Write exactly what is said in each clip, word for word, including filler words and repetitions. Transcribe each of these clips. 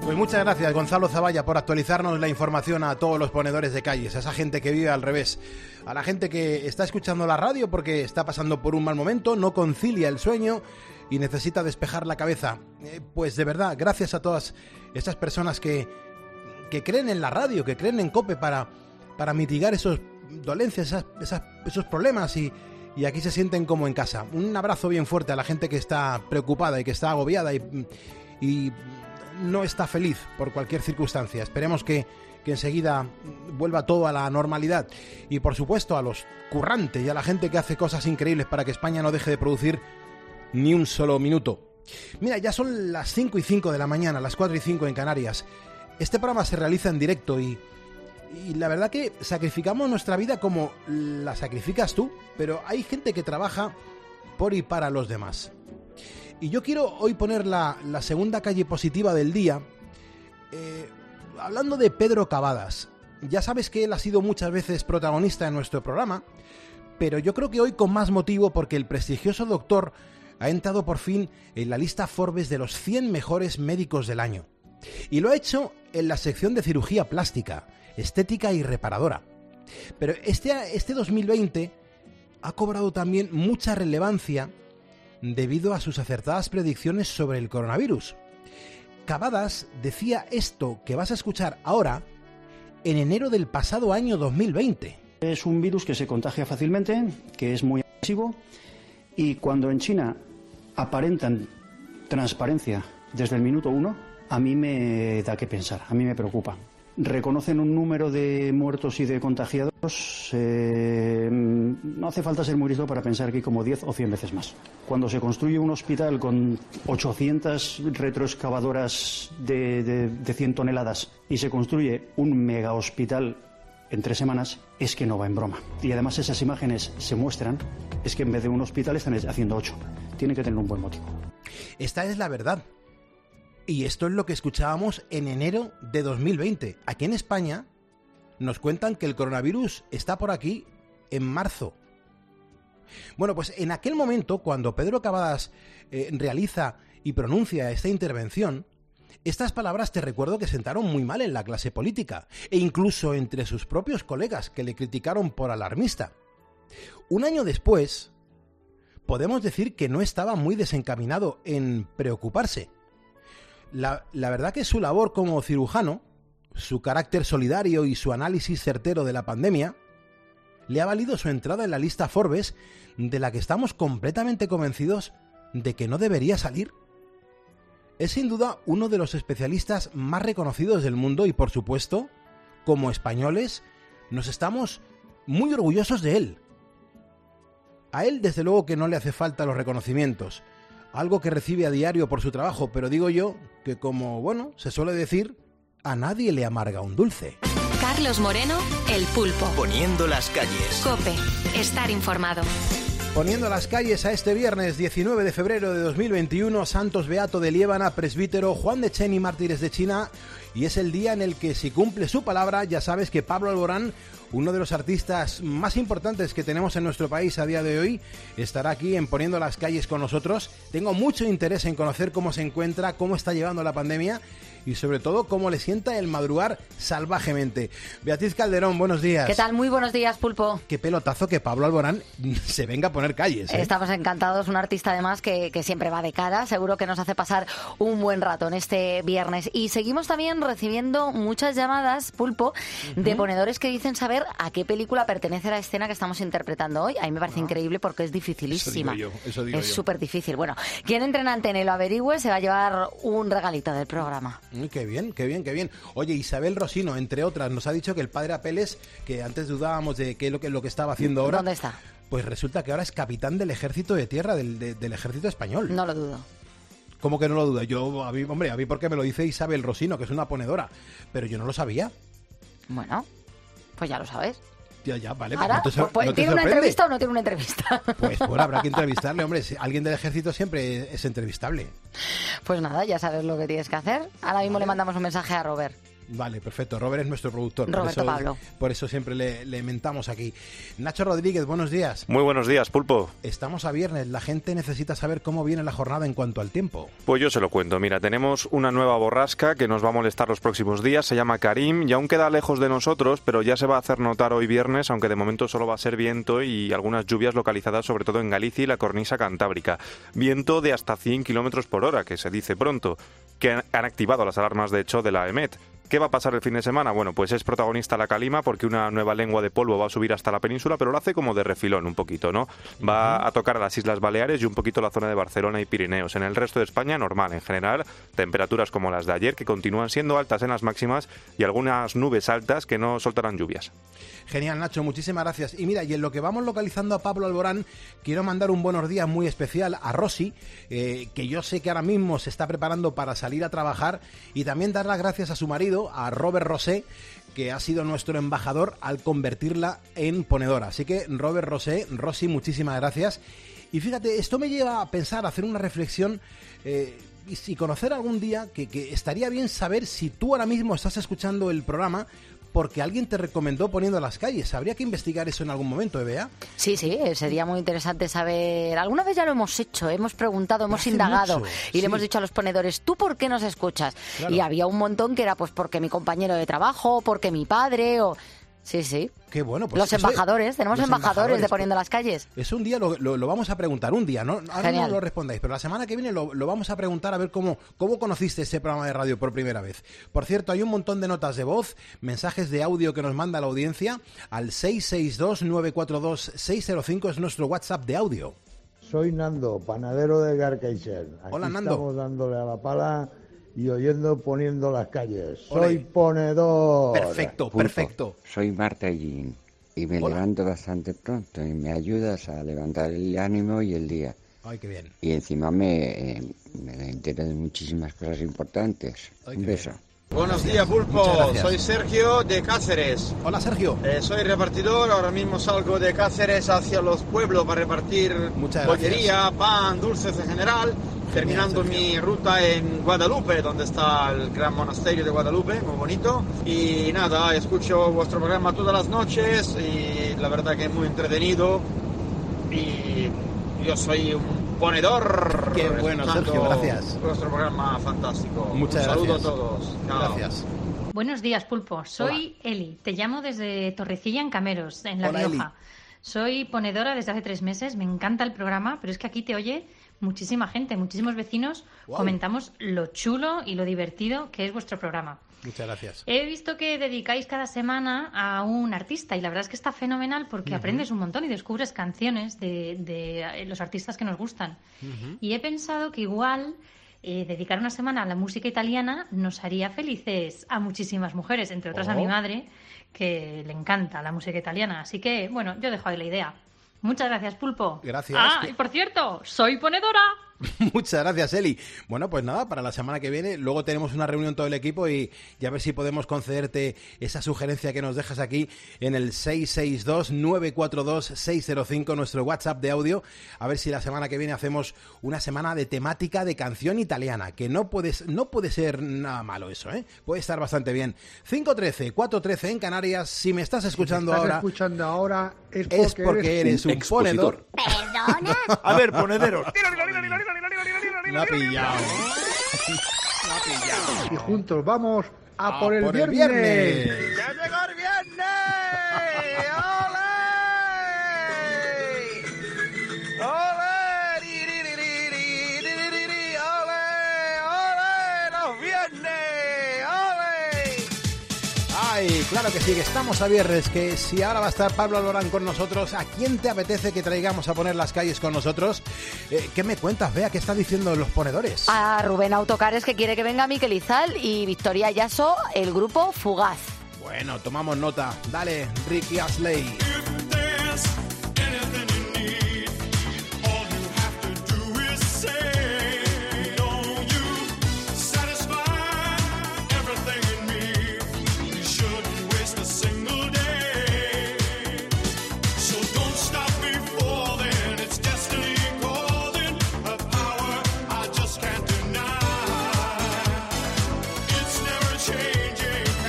Pues muchas gracias, Gonzalo Zavalla, por actualizarnos la información a todos los ponedores de calles, a esa gente que vive al revés, a la gente que está escuchando la radio porque está pasando por un mal momento, no concilia el sueño y necesita despejar la cabeza. Eh, pues de verdad, gracias a todas estas personas que, que creen en la radio, que creen en COPE para, para mitigar esos dolencias, esas, esas, esos problemas y, y aquí se sienten como en casa. Un abrazo bien fuerte a la gente que está preocupada y que está agobiada y... y no está feliz por cualquier circunstancia. Esperemos que, que enseguida vuelva todo a la normalidad. Y por supuesto a los currantes y a la gente que hace cosas increíbles para que España no deje de producir ni un solo minuto. Mira, ya son las cinco y cinco de la mañana, las cuatro y cinco en Canarias. Este programa se realiza en directo y, y la verdad que sacrificamos nuestra vida como la sacrificas tú, pero hay gente que trabaja por y para los demás. Y yo quiero hoy poner la, la segunda calle positiva del día, eh, hablando de Pedro Cavadas. Ya sabes que él ha sido muchas veces protagonista en nuestro programa, pero yo creo que hoy con más motivo porque el prestigioso doctor ha entrado por fin en la lista Forbes de los cien mejores médicos del año. Y lo ha hecho en la sección de cirugía plástica, estética y reparadora. Pero este, este dos mil veinte ha cobrado también mucha relevancia debido a sus acertadas predicciones sobre el coronavirus. Cavadas decía esto que vas a escuchar ahora en enero del pasado año dos mil veinte. Es un virus que se contagia fácilmente, que es muy agresivo y cuando en China aparentan transparencia desde el minuto uno, a mí me da que pensar, a mí me preocupa. Reconocen un número de muertos y de contagiados, eh, no hace falta ser muy listo para pensar que hay como diez o cien veces más. Cuando se construye un hospital con ochocientas retroexcavadoras de, de, de cien toneladas y se construye un mega hospital en tres semanas, es que no va en broma. Y además esas imágenes se muestran, es que en vez de un hospital están haciendo ocho. Tiene que tener un buen motivo. Esta es la verdad. Y esto es lo que escuchábamos en enero de dos mil veinte. Aquí en España nos cuentan que el coronavirus está por aquí en marzo. Bueno, pues en aquel momento, cuando Pedro Cavadas eh, realiza y pronuncia esta intervención, estas palabras te recuerdo que sentaron muy mal en la clase política e incluso entre sus propios colegas que le criticaron por alarmista. Un año después, podemos decir que no estaba muy desencaminado en preocuparse. La, la verdad que su labor como cirujano, su carácter solidario y su análisis certero de la pandemia, le ha valido su entrada en la lista Forbes, de la que estamos completamente convencidos de que no debería salir. Es sin duda uno de los especialistas más reconocidos del mundo y, por supuesto, como españoles, nos estamos muy orgullosos de él. A él, desde luego, que no le hace falta los reconocimientos, algo que recibe a diario por su trabajo, pero digo yo que, como, bueno, se suele decir, a nadie le amarga un dulce. Carlos Moreno, El Pulpo. Poniendo las calles. COPE. Estar informado. Poniendo las calles a este viernes diecinueve de febrero de dos mil veintiuno, Santos Beato de Liébana, presbítero Juan de Cheni, mártires de China, y es el día en el que, si cumple su palabra, ya sabes que Pablo Alborán, uno de los artistas más importantes que tenemos en nuestro país a día de hoy, estará aquí en Poniendo las calles con nosotros. Tengo mucho interés en conocer cómo se encuentra, cómo está llevando la pandemia y sobre todo cómo le sienta el madrugar salvajemente. Beatriz Calderón, buenos días. ¿Qué tal? Muy buenos días, Pulpo. Qué pelotazo que Pablo Alborán se venga a poner calles, ¿eh? Estamos encantados, un artista además que, que siempre va de cara, seguro que nos hace pasar un buen rato en este viernes. Y seguimos también recibiendo muchas llamadas, Pulpo, uh-huh. de ponedores que dicen saber a qué película pertenece la escena que estamos interpretando hoy. A mí me parece ah. increíble porque es dificilísima. Eso digo yo, eso digo es súper difícil. Bueno, quien entre en antena y lo averigüe se va a llevar un regalito del programa. Mm, qué bien, qué bien, qué bien. Oye, Isabel Rosino, entre otras, nos ha dicho que el padre Apeles, que antes dudábamos de qué es lo que, lo que estaba haciendo ahora... ¿Dónde está? Pues resulta que ahora es capitán del ejército de tierra, del, de, del ejército español. No lo dudo. ¿Cómo que no lo duda? Yo, a mí, hombre, a mí porque me lo dice Isabel Rosino, que es una ponedora, pero yo no lo sabía. Bueno, pues ya lo sabes. Ya, ya, vale. Ahora, ¿no te sor- pues, ¿no te ¿tiene una sorprende? entrevista o no tiene una entrevista? Pues bueno, habrá que entrevistarle, hombre. Alguien del ejército siempre es entrevistable. Pues nada, ya sabes lo que tienes que hacer. Ahora mismo vale. le mandamos un mensaje a Robert. Vale, perfecto. Robert es nuestro productor. Roberto por eso, Pablo. Por eso siempre le, le mentamos aquí. Nacho Rodríguez, buenos días. Muy buenos días, Pulpo. Estamos a viernes. La gente necesita saber cómo viene la jornada en cuanto al tiempo. Pues yo se lo cuento. Mira, tenemos una nueva borrasca que nos va a molestar los próximos días. Se llama Karim y aún queda lejos de nosotros, pero ya se va a hacer notar hoy viernes, aunque de momento solo va a ser viento y algunas lluvias localizadas sobre todo en Galicia y la cornisa cantábrica. Viento de hasta cien kilómetros por hora, que se dice pronto, que han activado las alarmas de hecho de la EMET. ¿Qué va a pasar el fin de semana? Bueno, pues es protagonista la calima porque una nueva lengua de polvo va a subir hasta la península, pero lo hace como de refilón un poquito, ¿no? Va a tocar a las Islas Baleares y un poquito la zona de Barcelona y Pirineos. En el resto de España, normal. En general, temperaturas como las de ayer, que continúan siendo altas en las máximas y algunas nubes altas que no soltarán lluvias. Genial, Nacho, muchísimas gracias. Y mira, y en lo que vamos localizando a Pablo Alborán, quiero mandar un buenos días muy especial a Rosy, eh, que yo sé que ahora mismo se está preparando para salir a trabajar, y también dar las gracias a su marido, a Robert Rosé, que ha sido nuestro embajador al convertirla en ponedora. Así que, Robert Rosé, Rosy, muchísimas gracias. Y fíjate, esto me lleva a pensar, a hacer una reflexión eh, y, y conocer algún día que, que estaría bien saber si tú ahora mismo estás escuchando el programa porque alguien te recomendó Poniendo las calles. Habría que investigar eso en algún momento, ¿eh, Bea? Sí, sí, sería muy interesante saber. Alguna vez ya lo hemos hecho, hemos preguntado, hemos Hace indagado mucho, y sí. le hemos dicho a los ponedores, ¿tú por qué nos escuchas? Claro. Y había un montón que era pues porque mi compañero de trabajo, porque mi padre o... Sí, sí. Qué bueno. Pues los ese- embajadores, tenemos los embajadores, de Poniendo las calles. Es un día, lo, lo, lo vamos a preguntar, un día, ¿no? Ahora Genial. no lo respondáis, pero la semana que viene lo, lo vamos a preguntar a ver cómo, cómo conociste este programa de radio por primera vez. Por cierto, hay un montón de notas de voz, mensajes de audio que nos manda la audiencia al seis seis dos, nueve cuatro dos, seis cero cinco, es nuestro WhatsApp de audio. Soy Nando, panadero de Garcaixer. Aquí Hola, Nando. estamos dándole a la pala y oyendo Poniendo las calles. Ole. Soy ponedor. Perfecto, Pulpo, perfecto. Soy Marta Guillín y me Hola. levanto bastante pronto y me ayudas a levantar el ánimo y el día. Ay, qué bien. Y encima me, eh, me entero de muchísimas cosas importantes. Ay, Un qué beso. bien. Buenos días, Muchas Pulpo. gracias. Soy Sergio de Cáceres. Hola, Sergio. Eh, soy repartidor. Ahora mismo salgo de Cáceres hacia los pueblos para repartir Muchas bollería, pan, dulces en general. Terminando Sergio. mi ruta en Guadalupe, donde está el gran monasterio de Guadalupe, muy bonito. Y nada, escucho vuestro programa todas las noches y la verdad que es muy entretenido. Y yo soy un ponedor. Qué bueno, escuchando Sergio, gracias. Vuestro programa fantástico. Muchas un saludo gracias. a todos. Chao. Gracias. Buenos días, Pulpo. Soy Eli. Te llamo desde Torrecilla, en Cameros, en La Hola, Rioja. Eli. Soy ponedora desde hace tres meses. Me encanta el programa, pero es que aquí te oye muchísima gente, muchísimos vecinos. Wow. Comentamos lo chulo y lo divertido que es vuestro programa. Muchas gracias. He visto que dedicáis cada semana a un artista y la verdad es que está fenomenal porque aprendes un montón y descubres canciones de, de los artistas que nos gustan. Y he pensado que igual eh, dedicar una semana a la música italiana nos haría felices a muchísimas mujeres, entre otras a mi Oh. madre, que le encanta la música italiana. Así que, bueno, yo dejo ahí la idea. Muchas gracias, Pulpo. Gracias. Ah, y por cierto, soy ponedora. Muchas gracias, Eli. Bueno, pues nada, para la semana que viene, luego tenemos una reunión todo el equipo y, y a ver si podemos concederte esa sugerencia que nos dejas aquí en el seis seis dos, nueve cuatro dos, seis cero cinco, nuestro WhatsApp de audio. A ver si la semana que viene hacemos una semana de temática de canción italiana, que no puede, no puede ser nada malo eso, ¿eh? Puede estar bastante bien. cinco trece, cuatro trece en Canarias. Si me estás escuchando Estás ahora, escuchando ahora es porque, es porque eres un, ponedor. ¿Perdona? A ver, ponederos. Me ha pillado. Me ha pillado. y juntos vamos a Ah, por el por el viernes. viernes. ¡Ya llegó el viernes! ¡Ole! ¡Ole! ¡Ri, ri, ri, ri, ri, ri, ri, ri! ¡Ole! ¡Ole! ¡Los viernes! ¡Ole! Ay, claro que sí, que estamos a viernes, que si ahora va a estar Pablo Alborán con nosotros, ¿a quién te apetece que traigamos a poner las calles con nosotros? Eh, ¿Qué me cuentas, Bea? ¿Qué están diciendo los ponedores? A Rubén Autocares, que quiere que venga Miquel Izal, y Victoria Yaso, el grupo Fugaz. Bueno, tomamos nota. Dale, Ricky Astley. Changing.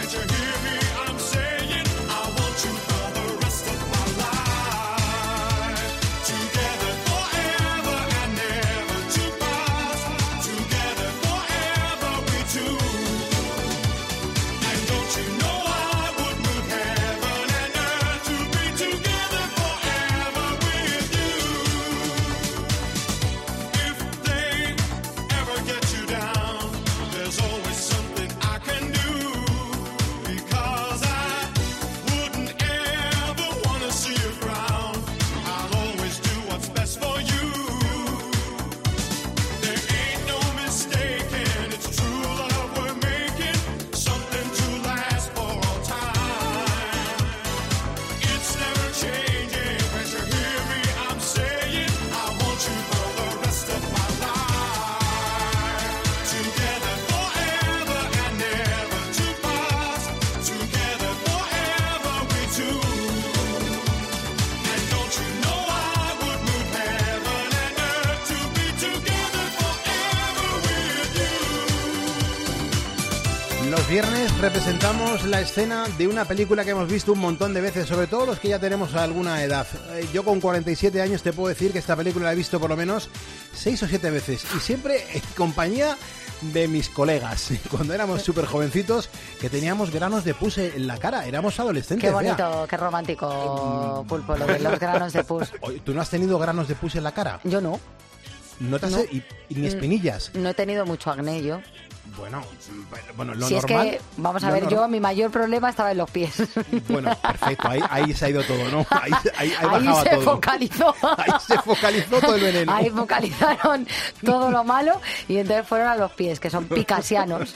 Los viernes representamos la escena de una película que hemos visto un montón de veces, sobre todo los que ya tenemos alguna edad. Yo con cuarenta y siete años te puedo decir que esta película la he visto por lo menos seis o siete veces, y siempre en compañía de mis colegas, cuando éramos súper jovencitos, que teníamos granos de pus en la cara, éramos adolescentes. Qué bonito, vea. qué romántico, Pulpo, lo de los granos de pus. ¿Tú no has tenido granos de pus en la cara? Yo no. ¿No te has... No. ¿Y, y ni espinillas? No he tenido mucho acné yo. Bueno, bueno, lo si normal... es que, vamos a lo ver, norm- yo mi mayor problema estaba en los pies. Bueno, perfecto, ahí, ahí se ha ido todo, ¿no? Ahí, ahí, ahí Ahí bajaba se todo. focalizó. Ahí se focalizó todo el veneno. Ahí focalizaron todo lo malo y entonces fueron a los pies, que son picasianos.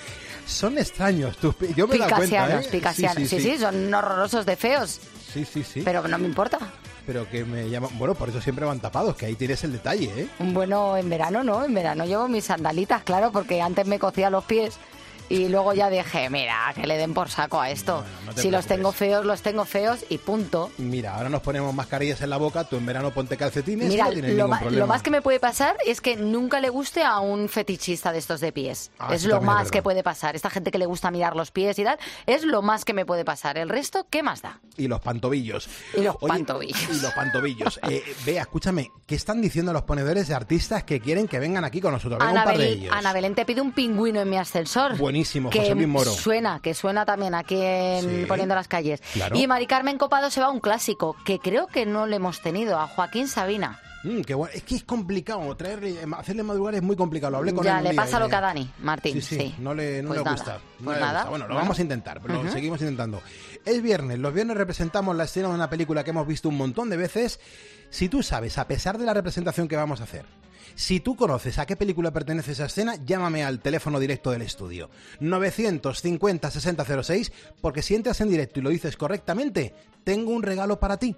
Son extraños tus pies, yo me he dado cuenta, Picasianos, ¿eh? picasianos. Sí sí, son horrorosos de feos. Sí, sí, sí. Pero no me importa. Pero que me llaman... Bueno, por eso siempre van tapados, que ahí tienes el detalle, ¿eh? Bueno, en verano no, en verano llevo mis sandalitas, claro, porque antes me cocía los pies y luego ya dije, mira, que le den por saco a esto. Bueno, no te si los preocupes. tengo feos, los tengo feos y punto. Mira, ahora nos ponemos mascarillas en la boca, tú en verano ponte calcetines y Mira, no tienes lo, ningún ma- problema. lo más que me puede pasar es que nunca le guste a un fetichista de estos de pies. Ah, es eso lo también es más verdad. que puede pasar. Esta gente que le gusta mirar los pies y tal, es lo más que me puede pasar. El resto, ¿qué más da? Y los pantobillos. Y los Oye, pantobillos. Y los pantobillos. Eh, vea, escúchame, ¿qué están diciendo los ponedores de artistas que quieren que vengan aquí con nosotros? Venga, Ana un par de Belén, ellos. Ana Belén te pide un pingüino en mi ascensor. Buenísimo, que José Luis Moro. Suena, que suena también aquí en Sí, Poniendo las Calles. claro. Y Mari Carmen Copado se va a un clásico, que creo que no le hemos tenido, a Joaquín Sabina. Mm, qué bueno. Es que es complicado, traerle, hacerle madrugar es muy complicado. Lo hablé con él Ya, un le día pasa y lo me- que a Dani Martín. Sí, sí, Sí, no le, no Pues le nada, gusta. No pues le nada. gusta. Bueno, lo Bueno. vamos a intentar, pero Ujú. lo seguimos intentando. Es viernes, los viernes representamos la escena de una película que hemos visto un montón de veces. Si tú sabes, a pesar de la representación que vamos a hacer, si tú conoces a qué película pertenece esa escena, llámame al teléfono directo del estudio. novecientos cincuenta sesenta cero seis, porque si entras en directo y lo dices correctamente, tengo un regalo para ti.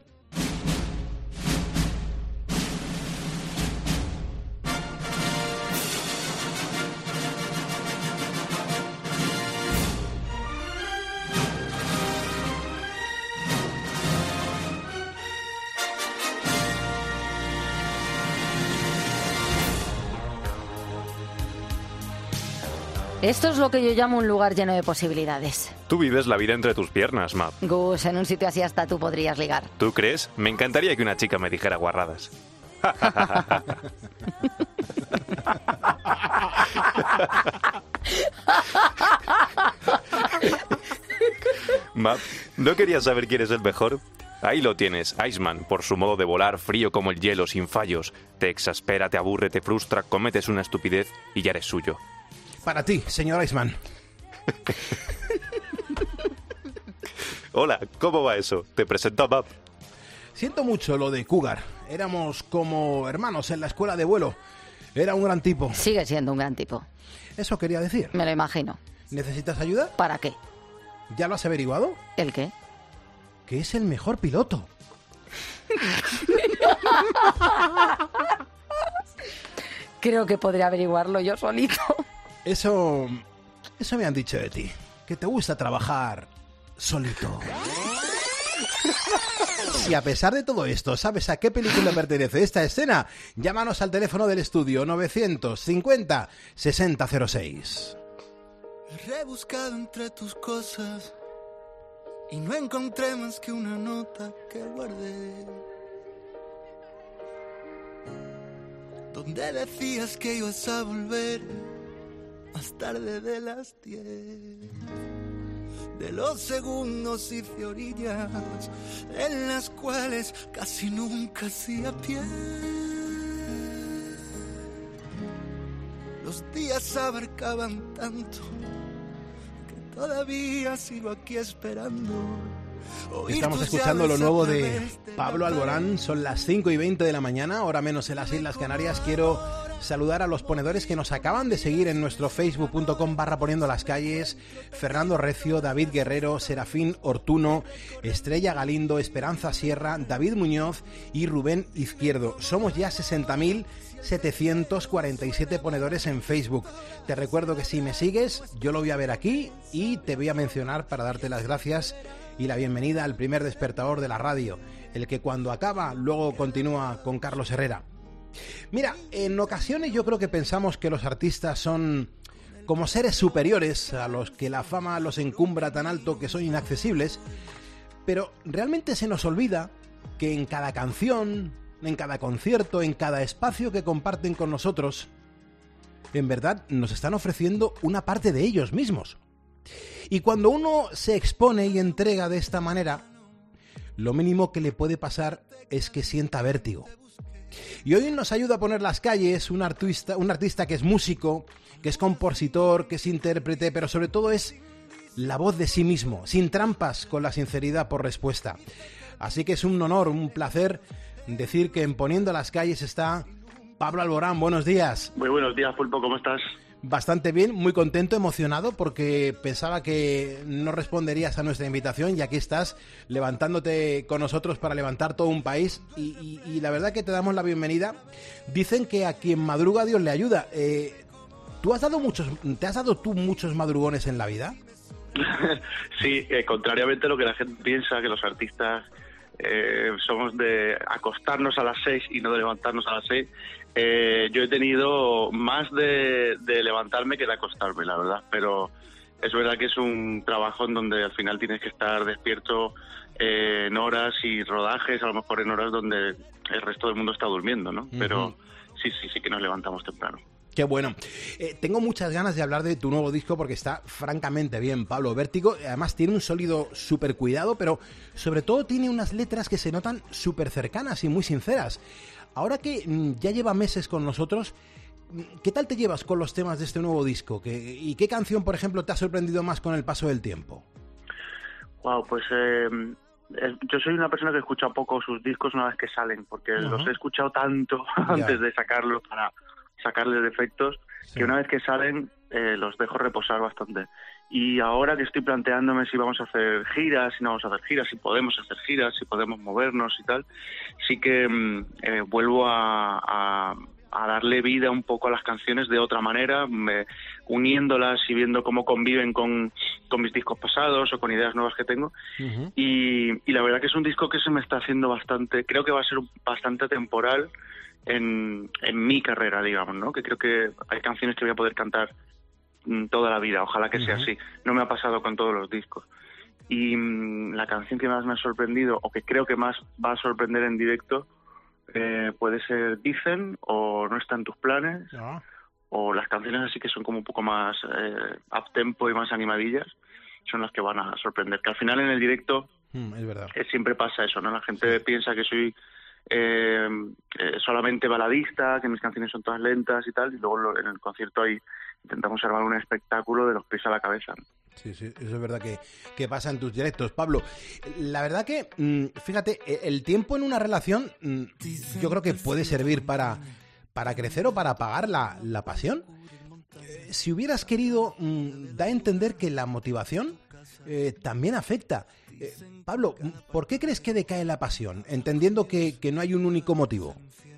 Esto es lo que yo llamo un lugar lleno de posibilidades. Tú vives la vida entre tus piernas, Map. Gus, en un sitio así hasta tú podrías ligar. ¿Tú crees? Me encantaría que una chica me dijera guarradas. Map, ¿no querías saber quién es el mejor? Ahí lo tienes, Iceman, por su modo de volar, frío como el hielo, sin fallos. Te exaspera, te aburre, te frustra, cometes una estupidez y ya eres suyo. Para ti, señor Iceman. Hola, ¿cómo va eso? Te presento a Map. Siento mucho lo de Cougar. Éramos como hermanos en la escuela de vuelo. Era un gran tipo. Sigue siendo un gran tipo. Eso quería decir. Me lo imagino. ¿Necesitas ayuda? ¿Para qué? ¿Ya lo has averiguado? ¿El qué? Que es el mejor piloto. Creo que podría averiguarlo yo solito. Eso... Eso me han dicho de ti. Que te gusta trabajar solito. Si a pesar de todo esto sabes a qué película pertenece esta escena, llámanos al teléfono del estudio novecientos cincuenta sesenta cero seis. He rebuscado entre tus cosas y no encontré más que una nota que guardé, donde decías que ibas a volver más tarde de las diez. De los segundos hice orillas en las cuales casi nunca hacía pie. Los días abarcaban tanto que todavía sigo aquí esperando. Estamos escuchando lo nuevo de Pablo Alborán. Son las cinco y veinte de la mañana, hora menos en las Islas Canarias. Quiero saludar a los ponedores que nos acaban de seguir en nuestro facebook punto com barra poniendo las calles. Fernando Recio, David Guerrero, Serafín Ortuno, Estrella Galindo, Esperanza Sierra, David Muñoz y Rubén Izquierdo. Somos ya sesenta mil setecientos cuarenta y siete ponedores en Facebook. Te recuerdo que si me sigues, yo lo voy a ver aquí y te voy a mencionar para darte las gracias y la bienvenida al primer despertador de la radio, el que cuando acaba luego continúa con Carlos Herrera. Mira, en ocasiones yo creo que pensamos que los artistas son como seres superiores a los que la fama los encumbra tan alto que son inaccesibles, pero realmente se nos olvida que en cada canción, en cada concierto, en cada espacio que comparten con nosotros, en verdad nos están ofreciendo una parte de ellos mismos. Y cuando uno se expone y entrega de esta manera, lo mínimo que le puede pasar es que sienta vértigo. Y hoy nos ayuda a poner las calles un artista, un artista que es músico, que es compositor, que es intérprete, pero sobre todo es la voz de sí mismo, sin trampas, con la sinceridad por respuesta. Así que es un honor, un placer decir que en Poniendo las Calles está Pablo Alborán. Buenos días. Muy buenos días, Pulpo, ¿cómo estás? Bastante bien, muy contento, emocionado, porque pensaba que no responderías a nuestra invitación y aquí estás levantándote con nosotros para levantar todo un país y, y, y la verdad que te damos la bienvenida. Dicen que a quien madruga Dios le ayuda. Eh, ¿Tú has dado muchos, te has dado tú muchos madrugones en la vida? Sí, eh, contrariamente a lo que la gente piensa, que los artistas eh, somos de acostarnos a las seis y no de levantarnos a las seis. Eh, yo he tenido más de, de levantarme que de acostarme, la verdad, pero es verdad que es un trabajo en donde al final tienes que estar despierto eh, en horas y rodajes, a lo mejor en horas donde el resto del mundo está durmiendo, ¿no? Uh-huh. Pero sí, sí, sí que nos levantamos temprano. Qué bueno. Eh, tengo muchas ganas de hablar de tu nuevo disco porque está francamente bien, Pablo. Vértigo, además tiene un sonido súper cuidado, pero sobre todo tiene unas letras que se notan súper cercanas y muy sinceras. Ahora que mmm, ya lleva meses con nosotros, ¿qué tal te llevas con los temas de este nuevo disco? ¿Qué, ¿Y qué canción, por ejemplo, te ha sorprendido más con el paso del tiempo? Wow, pues eh, yo soy una persona que escucha poco sus discos una vez que salen, porque uh-huh. los he escuchado tanto antes yeah. de sacarlos para sacarle defectos, sí. que una vez que salen eh, los dejo reposar bastante. Y ahora que estoy planteándome si vamos a hacer giras, si no vamos a hacer giras, si podemos hacer giras, si podemos movernos y tal, sí que eh, vuelvo a, a, a darle vida un poco a las canciones de otra manera, me, uniéndolas y viendo cómo conviven con, con mis discos pasados o con ideas nuevas que tengo. Uh-huh. Y, y la verdad que es un disco que se me está haciendo bastante, creo que va a ser bastante temporal en, en mi carrera, digamos, ¿no? Que creo que hay canciones que voy a poder cantar toda la vida, ojalá que sea uh-huh. así. No me ha pasado con todos los discos. Y mmm, la canción que más me ha sorprendido, o que creo que más va a sorprender en directo, eh, puede ser Dicen, o No está en tus planes, uh-huh. o las canciones así que son como un poco más eh, up-tempo y más animadillas, son las que van a sorprender. Que al final en el directo mm, es verdad. Eh, siempre pasa eso, ¿no? La gente sí. piensa que soy Eh, eh, solamente baladista, que mis canciones son todas lentas y tal, y luego lo, en el concierto ahí intentamos armar un espectáculo de los pies a la cabeza, ¿no? Sí, sí, eso es verdad que, que pasa en tus directos, Pablo. La verdad que, fíjate, el tiempo en una relación yo creo que puede servir para, para crecer o para apagar la, la pasión. Si hubieras querido, da a entender que la motivación eh, también afecta. Eh, Pablo, ¿por qué crees que decae la pasión? Entendiendo que, que no hay un único motivo.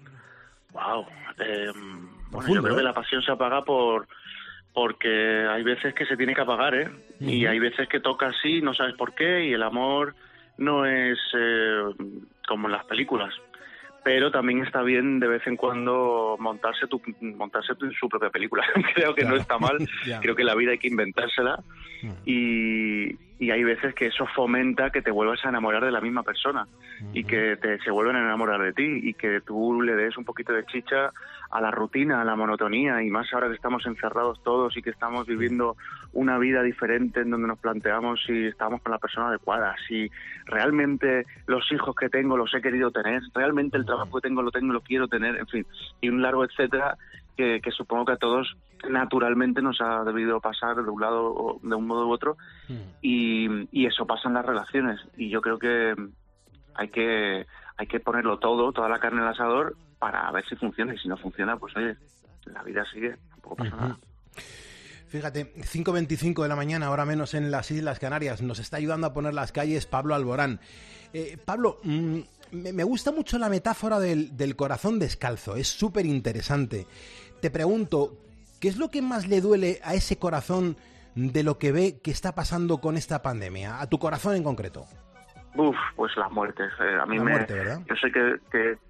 Wow, eh, bueno, yo creo ¿eh? que la pasión se apaga por porque hay veces que se tiene que apagar, ¿eh? Uh-huh. Y hay veces que toca así, no sabes por qué, y el amor no es eh, como en las películas. Pero también está bien de vez en cuando montarse tu, montarse tu, su propia película. Creo que claro. no está mal. yeah. Creo que la vida hay que inventársela. Uh-huh. Y, y hay veces que eso fomenta que te vuelvas a enamorar de la misma persona. Uh-huh. Y que te, se vuelvan a enamorar de ti. Y que tú le des un poquito de chicha a la rutina, a la monotonía. Y más ahora que estamos encerrados todos y que estamos viviendo una vida diferente en donde nos planteamos si estamos con la persona adecuada. Si realmente los hijos que tengo los he querido tener. Realmente el trabajo que tengo lo tengo, lo quiero tener, en fin, y un largo etcétera que, que supongo que a todos naturalmente nos ha debido pasar de un lado o de un modo u otro, mm. y, y eso pasa en las relaciones, y yo creo que hay que hay que ponerlo todo, toda la carne en el asador para ver si funciona, y si no funciona, pues oye, la vida sigue, tampoco pasa uh-huh. nada. Fíjate, cinco veinticinco de la mañana, ahora menos en las Islas Canarias, nos está ayudando a poner las calles Pablo Alborán. Eh, Pablo, mmm, me, me gusta mucho la metáfora del, del corazón descalzo, es súper interesante. Te pregunto, ¿qué es lo que más le duele a ese corazón de lo que ve que está pasando con esta pandemia? A tu corazón en concreto. Uf, pues las muertes. Eh, a mí la me, muerte, ¿verdad? Yo sé que, que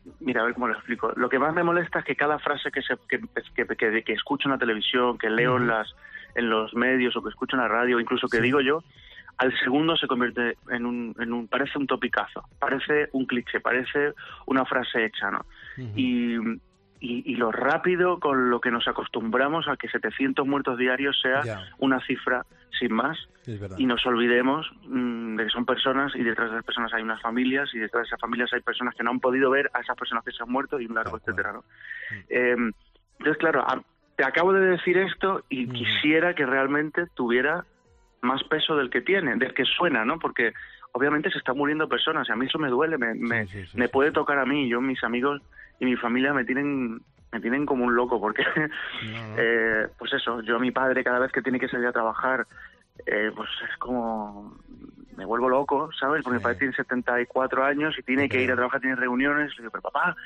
mira, a ver cómo lo explico. Lo que más me molesta es que cada frase que se que, que, que, que escucho en la televisión, que leo uh-huh. en las en los medios o que escucho en la radio, incluso que sí. digo yo, al segundo se convierte en un, en un parece un topicazo, parece un cliché, parece una frase hecha, ¿no? Uh-huh. Y, y y lo rápido con lo que nos acostumbramos a que setecientos muertos diarios sea yeah. una cifra sin más, y nos olvidemos mmm, de que son personas, y detrás de esas personas hay unas familias, y detrás de esas familias hay personas que no han podido ver a esas personas que se han muerto, y un largo etcétera, ¿no? Uh-huh. Eh, entonces, claro, a, te acabo de decir esto y uh-huh. quisiera que realmente tuviera más peso del que tiene, del que suena, ¿no? Porque obviamente se están muriendo personas y a mí eso me duele, me, me, sí, sí, sí, me sí. puede tocar a mí. Yo, mis amigos y mi familia me tienen me tienen como un loco porque, no, no. Eh, pues eso, yo a mi padre cada vez que tiene que salir a trabajar, eh, pues es como... me vuelvo loco, ¿sabes? Porque sí. mi padre tiene setenta y cuatro años y tiene sí. que ir a trabajar, tiene reuniones. Le digo, pero papá,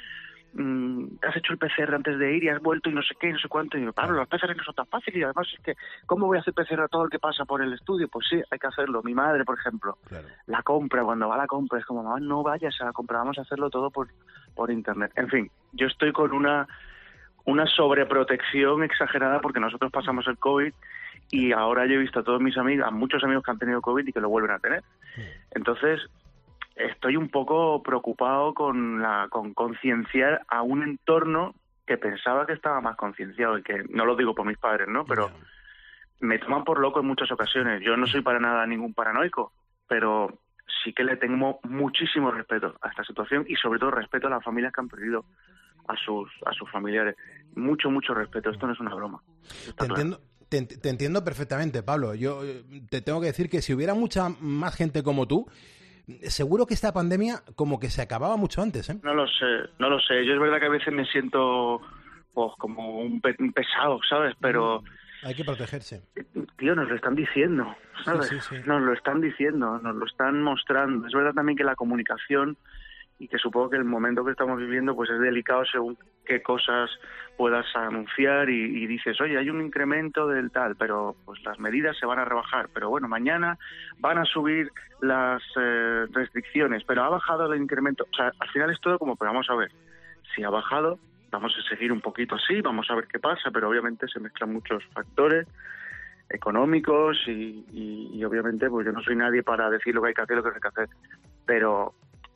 ¿te has hecho el P C R antes de ir y has vuelto y no sé qué, no sé cuánto? Y yo, Pablo, los P C R no son tan fáciles y además es que, ¿cómo voy a hacer P C R a todo el que pasa por el estudio? Pues sí, hay que hacerlo. Mi madre, por ejemplo, claro. la compra, cuando va a la compra, es como, mamá, no vayas a la compra, vamos a hacerlo todo por, por internet. En fin, yo estoy con una, una sobreprotección exagerada porque nosotros pasamos el COVID y ahora yo he visto a todos mis amigos, a muchos amigos que han tenido COVID y que lo vuelven a tener. Entonces... estoy un poco preocupado con la con concienciar a un entorno que pensaba que estaba más concienciado y que no lo digo por mis padres, ¿no? Pero yeah. me toman por loco en muchas ocasiones. Yo no soy para nada ningún paranoico, pero sí que le tengo muchísimo respeto a esta situación y sobre todo respeto a las familias que han perdido a sus a sus familiares. Mucho, mucho respeto. Esto no es una broma. Te entiendo, te, te entiendo perfectamente, Pablo. Yo te tengo que decir que si hubiera mucha más gente como tú, seguro que esta pandemia como que se acababa mucho antes, ¿eh? No lo sé, no lo sé. Yo es verdad que a veces me siento pues como un, pe- un pesado, ¿sabes? Pero... hay que protegerse. Tío, nos lo están diciendo, ¿sabes? Sí, sí, sí. Nos lo están diciendo, nos lo están mostrando. Es verdad también que la comunicación, y que supongo que el momento que estamos viviendo pues es delicado según qué cosas puedas anunciar y, y dices, oye, hay un incremento del tal, pero pues las medidas se van a rebajar, pero bueno, mañana van a subir las eh, restricciones, pero ha bajado el incremento. O sea, al final es todo como, pero vamos a ver, si ha bajado, vamos a seguir un poquito así, vamos a ver qué pasa, pero obviamente se mezclan muchos factores económicos y, y, y obviamente pues yo no soy nadie para decir lo que hay que hacer, lo que hay que hacer, pero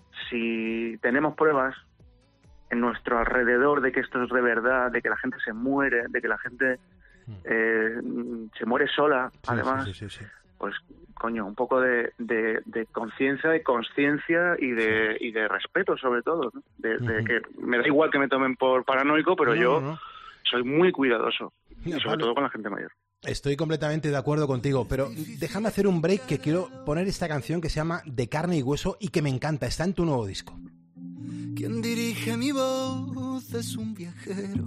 si tenemos pruebas en nuestro alrededor de que esto es de verdad, de que la gente se muere, de que la gente eh, se muere sola, sí, además, sí, sí, sí, sí. pues, coño, un poco de, de, de conciencia, de consciencia y de y de respeto, sobre todo, ¿no? De, de uh-huh. que me da igual que me tomen por paranoico, pero no, yo no, no. soy muy cuidadoso, y sobre Pablo, todo con la gente mayor. Estoy completamente de acuerdo contigo, pero déjame hacer un break que quiero poner esta canción que se llama De carne y hueso y que me encanta, está en tu nuevo disco. Quien dirige mi voz es un viajero,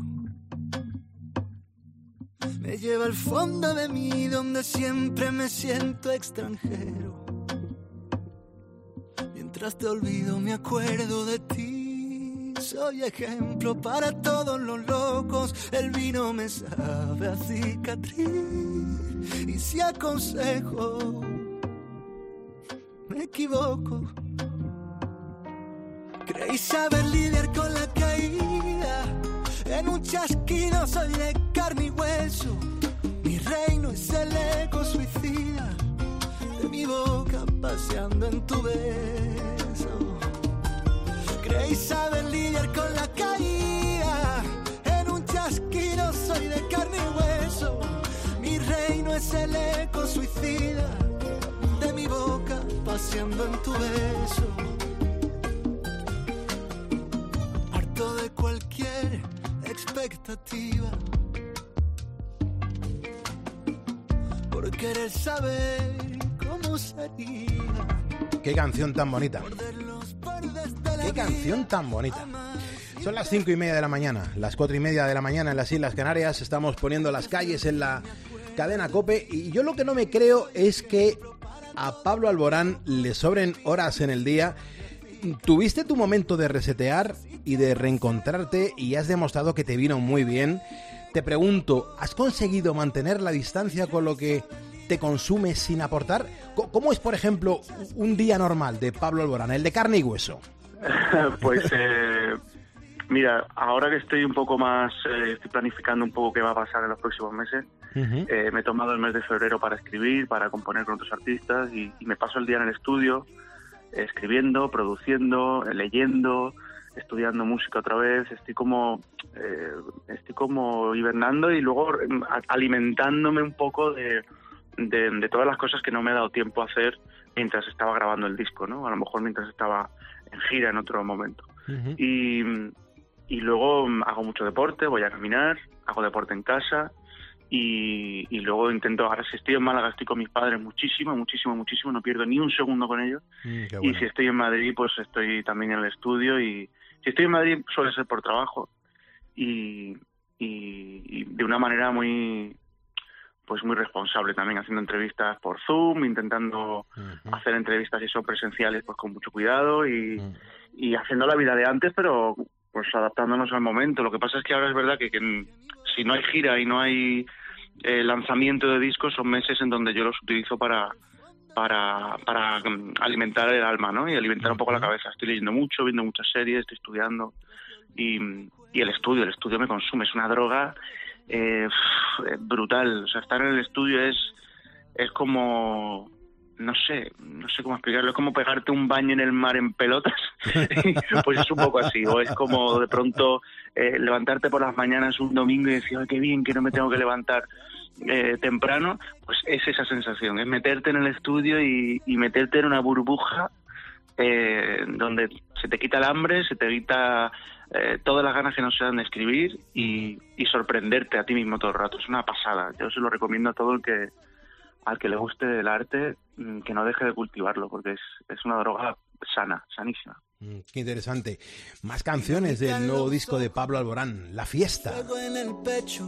me lleva al fondo de mí donde siempre me siento extranjero. Mientras te olvido me acuerdo de ti, soy ejemplo para todos los locos, el vino me sabe a cicatriz y si aconsejo me equivoco. Creí saber lidiar con la caída, en un chasquido soy de carne y hueso, mi reino es el eco suicida de mi boca paseando en tu beso. Creí saber lidiar con la caída, en un chasquido soy de carne y hueso, mi reino es el eco suicida de mi boca paseando en tu beso. Harto de cualquier expectativa, por querer saber cómo sería. Qué canción tan bonita. Qué canción tan bonita. Son las cinco y media de la mañana, las cuatro y media de la mañana en las Islas Canarias. Estamos poniendo las calles en la cadena COPE y yo lo que no me creo es que a Pablo Alborán le sobren horas en el día. Tuviste tu momento de resetear y de reencontrarte y has demostrado que te vino muy bien. Te pregunto, ¿has conseguido mantener la distancia con lo que te consume sin aportar? ¿Cómo es, por ejemplo, un día normal de Pablo Alborán, el de carne y hueso? Pues eh, Mira, ahora que estoy un poco más, eh, estoy planificando un poco qué va a pasar en los próximos meses, uh-huh. eh, me he tomado el mes de febrero para escribir, para componer con otros artistas y, y me paso el día en el estudio eh, escribiendo, produciendo, eh, leyendo, estudiando música otra vez. Estoy como, eh, estoy como hibernando y luego eh, alimentándome un poco de, de, de todas las cosas que no me he dado tiempo a hacer mientras estaba grabando el disco, ¿no? A lo mejor mientras estaba en gira en otro momento. Uh-huh. Y, y luego hago mucho deporte, voy a caminar, hago deporte en casa y, y luego intento, ahora si estoy en Málaga estoy con mis padres muchísimo, muchísimo, muchísimo, no pierdo ni un segundo con ellos. Mm, qué bueno. Y si estoy en Madrid, pues estoy también en el estudio y si estoy en Madrid suele ser por trabajo y, y, y de una manera muy... pues muy responsable también, haciendo entrevistas por Zoom, intentando uh-huh. hacer entrevistas y son presenciales pues con mucho cuidado y, uh-huh. y haciendo la vida de antes, pero pues adaptándonos al momento. Lo que pasa es que ahora es verdad que, que si no hay gira y no hay eh, lanzamiento de discos, son meses en donde yo los utilizo para para para um, alimentar el alma, ¿no? Y alimentar uh-huh. un poco la cabeza. Estoy leyendo mucho, viendo muchas series, estoy estudiando y, y el estudio, el estudio me consume, es una droga Eh, brutal. O sea, estar en el estudio es es como no sé, no sé cómo explicarlo, es como pegarte un baño en el mar en pelotas. Pues es un poco así, o es como de pronto eh, levantarte por las mañanas un domingo y decir, ay, qué bien que no me tengo que levantar eh, temprano. Pues es esa sensación, es meterte en el estudio y, y meterte en una burbuja eh, donde se te quita el hambre, se te quita Eh, todas las ganas que nos dan de escribir y, y sorprenderte a ti mismo todo el rato. Es una pasada. Yo se lo recomiendo a todo el que al que le guste el arte, que no deje de cultivarlo, porque es, es una droga sana, sanísima. Mm, qué interesante. Más canciones del nuevo disco de Pablo Alborán, La Fiesta. Fuego en el pecho,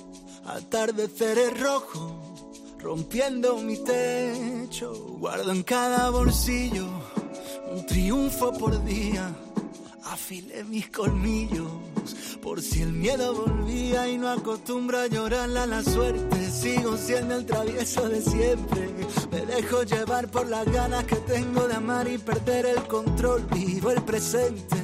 atardeceres rojo, rompiendo mi techo, guardo en cada bolsillo un triunfo por día. Afilé mis colmillos por si el miedo volvía y no acostumbro a llorarle a la suerte. Sigo siendo el travieso de siempre. Me dejo llevar por las ganas que tengo de amar y perder el control. Vivo el presente.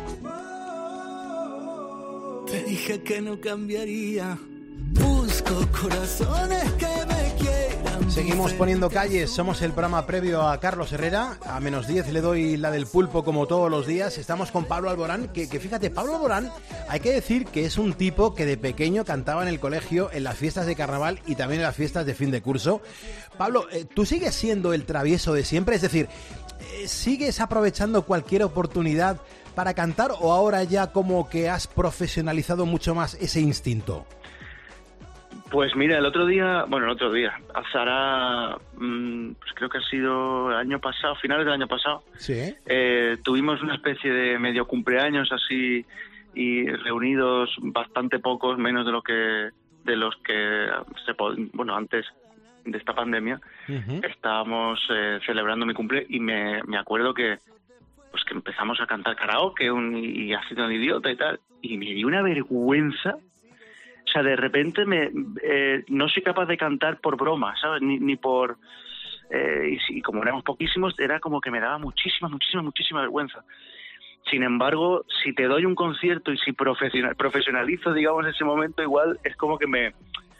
Te dije que no cambiaría. Busco corazones que me quieran. Seguimos poniendo calles, somos el programa previo a Carlos Herrera. A menos diez le doy la del pulpo como todos los días. Estamos con Pablo Alborán, que, que fíjate, Pablo Alborán, hay que decir que es un tipo que de pequeño cantaba en el colegio, en las fiestas de carnaval y también en las fiestas de fin de curso. Pablo, ¿tú sigues siendo el travieso de siempre? Es decir, ¿sigues aprovechando cualquier oportunidad para cantar o ahora ya como que has profesionalizado mucho más ese instinto? Pues mira, el otro día, bueno, el otro día, hará, mmm, pues creo que ha sido el año pasado, finales del año pasado, sí. eh, tuvimos una especie de medio cumpleaños así y reunidos bastante pocos, menos de lo que de los que se bueno antes de esta pandemia, uh-huh. estábamos eh, celebrando mi cumple y me, me acuerdo que pues que empezamos a cantar karaoke un, y haciendo un idiota y tal, y me dio una vergüenza. O sea, de repente me eh, no soy capaz de cantar por broma, ¿sabes? Ni, ni por... Eh, y, y como éramos poquísimos, era como que me daba muchísima, muchísima, muchísima vergüenza. Sin embargo, si te doy un concierto y si profesional, profesionalizo, digamos, ese momento, igual es como que me...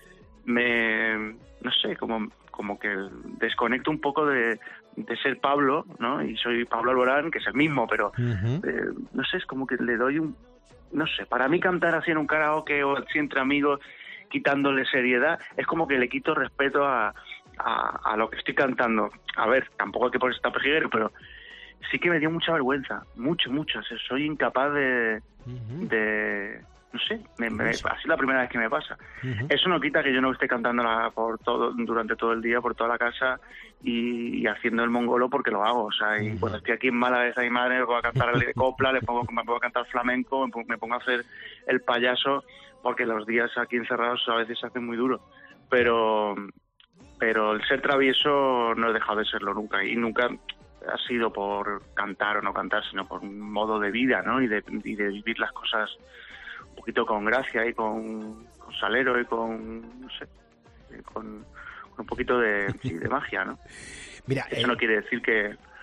me no sé, como, como que desconecto un poco de, de ser Pablo, ¿no? Y soy Pablo Alborán, que es el mismo, pero... Uh-huh. eh, no sé, es como que le doy un... No sé, para mí cantar así en un karaoke o así entre amigos, quitándole seriedad, es como que le quito respeto a, a, a lo que estoy cantando. A ver, tampoco hay que ponerse tapejiguero, pero sí que me dio mucha vergüenza, mucho, mucho. O sea, soy incapaz de... Uh-huh. de no sé, me, me, así es la primera vez que me pasa. Uh-huh. Eso no quita que yo no esté cantando por todo, durante todo el día, por toda la casa y, y haciendo el mongolo porque lo hago. O sea, y uh-huh. cuando estoy aquí en Málaga, esa mi madre, me pongo a cantar de copla, le pongo, me pongo a cantar flamenco, me pongo, me pongo a hacer el payaso porque los días aquí encerrados a veces se hacen muy duros. Pero, pero el ser travieso no he dejado de serlo nunca y nunca ha sido por cantar o no cantar, sino por un modo de vida, ¿no? Y de, y de vivir las cosas un poquito con gracia y con, con salero y con, no sé, con, con un poquito de, sí, de magia, ¿no? Mira, eso eh... no quiere decir que,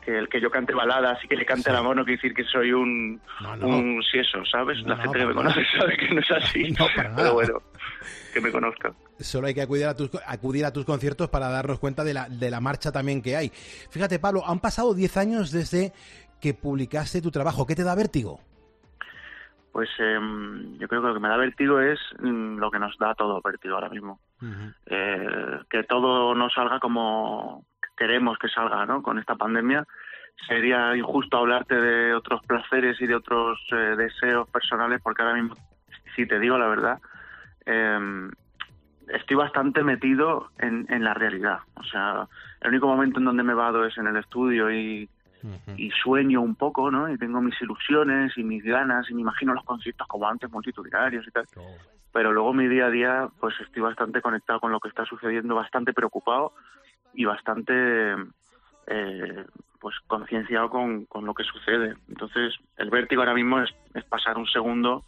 que el que yo cante baladas y que le cante sí. el amor no quiere decir que soy un, no, no. un si eso, ¿sabes? No, la gente no, que me conoce nada. Sabe que no es así, no, pero bueno, que me conozcan. Solo hay que acudir a tus acudir a tus conciertos para darnos cuenta de la, de la marcha también que hay. Fíjate, Pablo, han pasado diez años desde que publicaste tu trabajo. ¿Qué te da vértigo? Pues eh, yo creo que lo que me da vértigo es mm, lo que nos da todo vértigo ahora mismo. Uh-huh. Eh, que todo no salga como queremos que salga, ¿no? Con esta pandemia sería injusto hablarte de otros placeres y de otros eh, deseos personales, porque ahora mismo, si te digo la verdad, eh, estoy bastante metido en, en la realidad. O sea, el único momento en donde me vado es en el estudio y, uh-huh. y sueño un poco, ¿no? Y tengo mis ilusiones y mis ganas y me imagino los conciertos como antes, multitudinarios y tal. Oh. Pero luego mi día a día, pues estoy bastante conectado con lo que está sucediendo, bastante preocupado y bastante eh, pues concienciado con, con lo que sucede. Entonces, el vértigo ahora mismo es, es pasar un segundo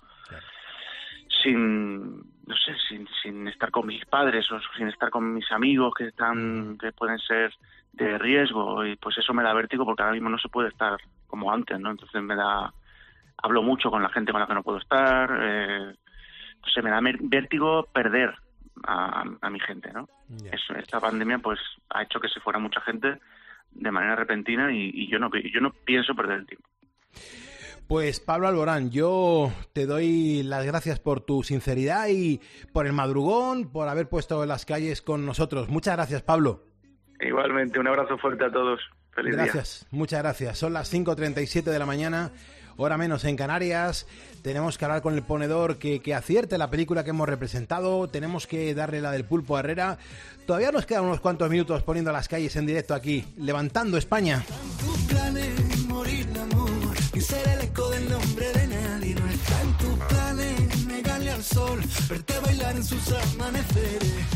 sin, no sé, sin, sin estar con mis padres o sin estar con mis amigos que están, que pueden ser de riesgo, y pues eso me da vértigo porque ahora mismo no se puede estar como antes, ¿no? Entonces me da, hablo mucho con la gente con la que no puedo estar, eh, no sé, me da vértigo perder a, a mi gente, ¿no? Yeah. Eso, esta pandemia pues ha hecho que se fuera mucha gente de manera repentina y, y yo no yo no pienso perder el tiempo. Pues Pablo Alborán, yo te doy las gracias por tu sinceridad y por el madrugón, por haber puesto en las calles con nosotros. Muchas gracias, Pablo. Igualmente, un abrazo fuerte a todos. Feliz día. Gracias, muchas gracias. Son las cinco treinta y siete de la mañana, hora menos en Canarias. Tenemos que hablar con el ponedor que, que acierte la película que hemos representado. Tenemos que darle la del Pulpo a Herrera. Todavía nos quedan unos cuantos minutos poniendo las calles en directo aquí, levantando España. Tus planes, morir de amor, y ser el eco del nombre de nadie. No está en tus planes, negarle al sol, verte bailar en sus amaneceres.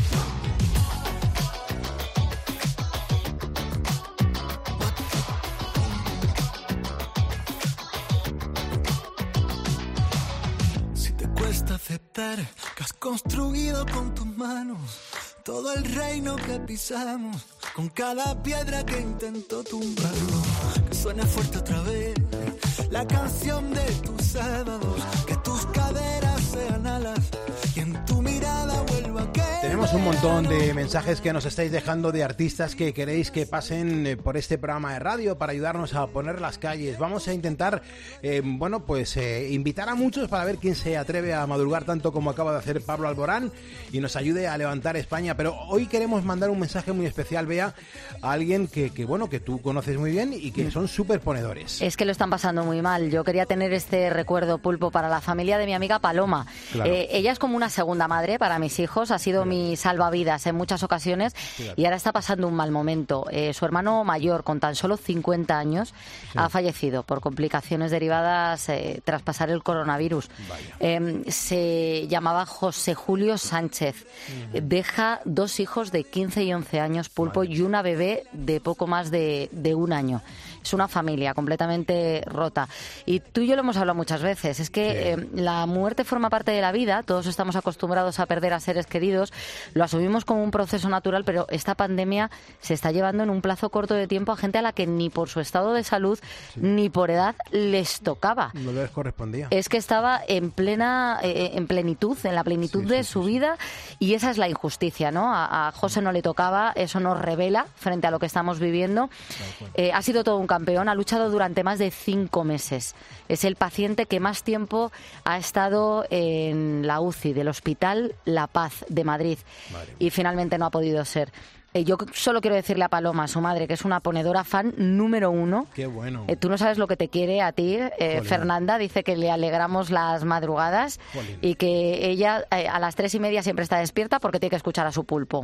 Si te cuesta aceptar que has construido con tus manos todo el reino que pisamos, con cada piedra que intentó tumbarlo, que suene fuerte otra vez la canción de tus sábados, que tus caderas sean alas y en tu mirada vuelva a quedar. Tenemos un montón de mensajes que nos estáis dejando de artistas que queréis que pasen por este programa de radio para ayudarnos a poner las calles. Vamos a intentar, eh, bueno, pues eh, invitar a muchos para ver quién se atreve a madrugar tanto como acaba de hacer Pablo Alborán y nos ayude a levantar España. Pero hoy queremos mandar un mensaje muy especial, Bea, a alguien que, que bueno, que tú conoces muy bien y que son súper ponedores. Es que lo están pasando muy mal. Yo quería tener este recuerdo, Pulpo, para la familia de mi amiga Paloma. Claro. Eh, ella es como una segunda madre para mis hijos, ha sido claro. mi salvavidas en muchas ocasiones claro. y ahora está pasando un mal momento. Eh, su hermano mayor, con tan solo cincuenta años, sí. ha fallecido por complicaciones derivadas eh, tras pasar el coronavirus. Eh, se llamaba José Julio Sánchez. Uh-huh. Deja dos hijos de quince y once años, Pulpo, vale. y una bebé de poco más de, de un año. Es una familia completamente rota. Y tú y yo lo hemos hablado muchas veces. Es que sí. eh, la muerte forma parte de la vida. Todos estamos acostumbrados a perder a seres queridos. Lo asumimos como un proceso natural, pero esta pandemia se está llevando en un plazo corto de tiempo a gente a la que ni por su estado de salud sí. ni por edad les tocaba. No les correspondía. Es que estaba en plena, eh, en plenitud, en la plenitud sí, de sí, su sí, vida sí. y esa es la injusticia, ¿no? A, a José no le tocaba, eso nos revela frente a lo que estamos viviendo. Eh, ha sido todo un campeón, ha luchado durante más de cinco meses. Es el paciente que más tiempo ha estado en la U C I del Hospital La Paz de Madrid y finalmente no ha podido ser. Eh, yo solo quiero decirle a Paloma, su madre, que es una ponedora fan número uno. Qué bueno. Eh, tú no sabes lo que te quiere a ti. Eh, Fernanda dice que le alegramos las madrugadas Jolín. y que ella eh, a las tres y media siempre está despierta porque tiene que escuchar a su Pulpo.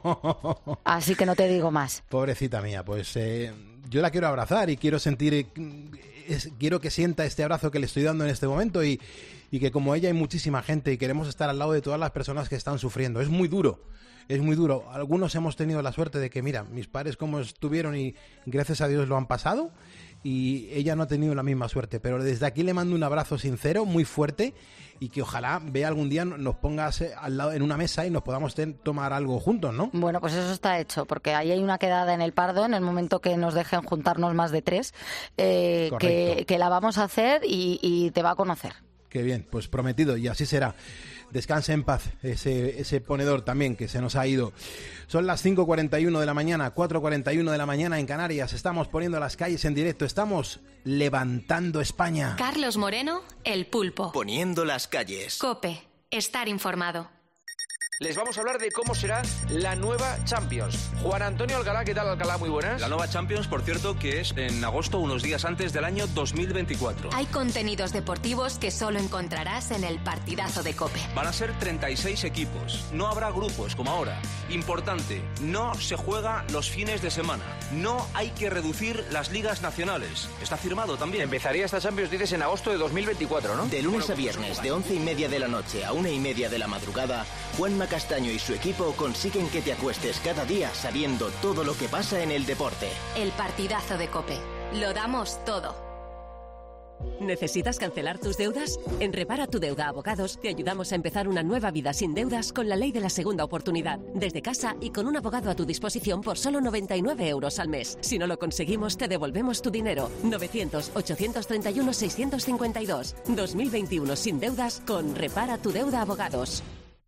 Así que no te digo más. Pobrecita mía, pues eh, yo la quiero abrazar y quiero sentir, eh, es, quiero que sienta este abrazo que le estoy dando en este momento y, y que como ella hay muchísima gente y queremos estar al lado de todas las personas que están sufriendo. Es muy duro. es muy duro. Algunos hemos tenido la suerte de que, mira, mis padres como estuvieron y gracias a Dios lo han pasado, y ella no ha tenido la misma suerte, pero desde aquí le mando un abrazo sincero, muy fuerte, y que ojalá vea algún día nos pongas al lado en una mesa y nos podamos ten, tomar algo juntos, ¿no? Bueno, pues eso está hecho, porque ahí hay una quedada en el Pardo en el momento que nos dejen juntarnos más de tres, eh, que, que la vamos a hacer y, y te va a conocer. Qué bien, pues prometido, y así será. Descanse en paz ese, ese ponedor también que se nos ha ido. Son las cinco cuarenta y uno de la mañana, cuatro cuarenta y uno de la mañana en Canarias. Estamos poniendo las calles en directo, estamos levantando España. Carlos Moreno, El Pulpo. Poniendo las calles. COPE, estar informado. Les vamos a hablar de cómo será la nueva Champions. Juan Antonio Alcalá, ¿qué tal, Alcalá? Muy buenas. La nueva Champions, por cierto, que es en agosto, unos días antes del año dos mil veinticuatro. Hay contenidos deportivos que solo encontrarás en el partidazo de COPE. Van a ser treinta y seis equipos. No habrá grupos como ahora. Importante, no se juega los fines de semana. No hay que reducir las ligas nacionales. Está firmado también. Empezaría esta Champions, dices, en agosto de dos mil veinticuatro, ¿no? De lunes a viernes, de once y media de la noche a una y media de la madrugada, Juanma Castaño y su equipo consiguen que te acuestes cada día sabiendo todo lo que pasa en el deporte. El partidazo de COPE. Lo damos todo. ¿Necesitas cancelar tus deudas? En Repara tu Deuda Abogados te ayudamos a empezar una nueva vida sin deudas con la ley de la segunda oportunidad, desde casa y con un abogado a tu disposición por solo noventa y nueve euros al mes. Si no lo conseguimos, te devolvemos tu dinero. novecientos, ochocientos treinta y uno, seiscientos cincuenta y dos. dos mil veintiuno sin deudas con Repara tu Deuda Abogados.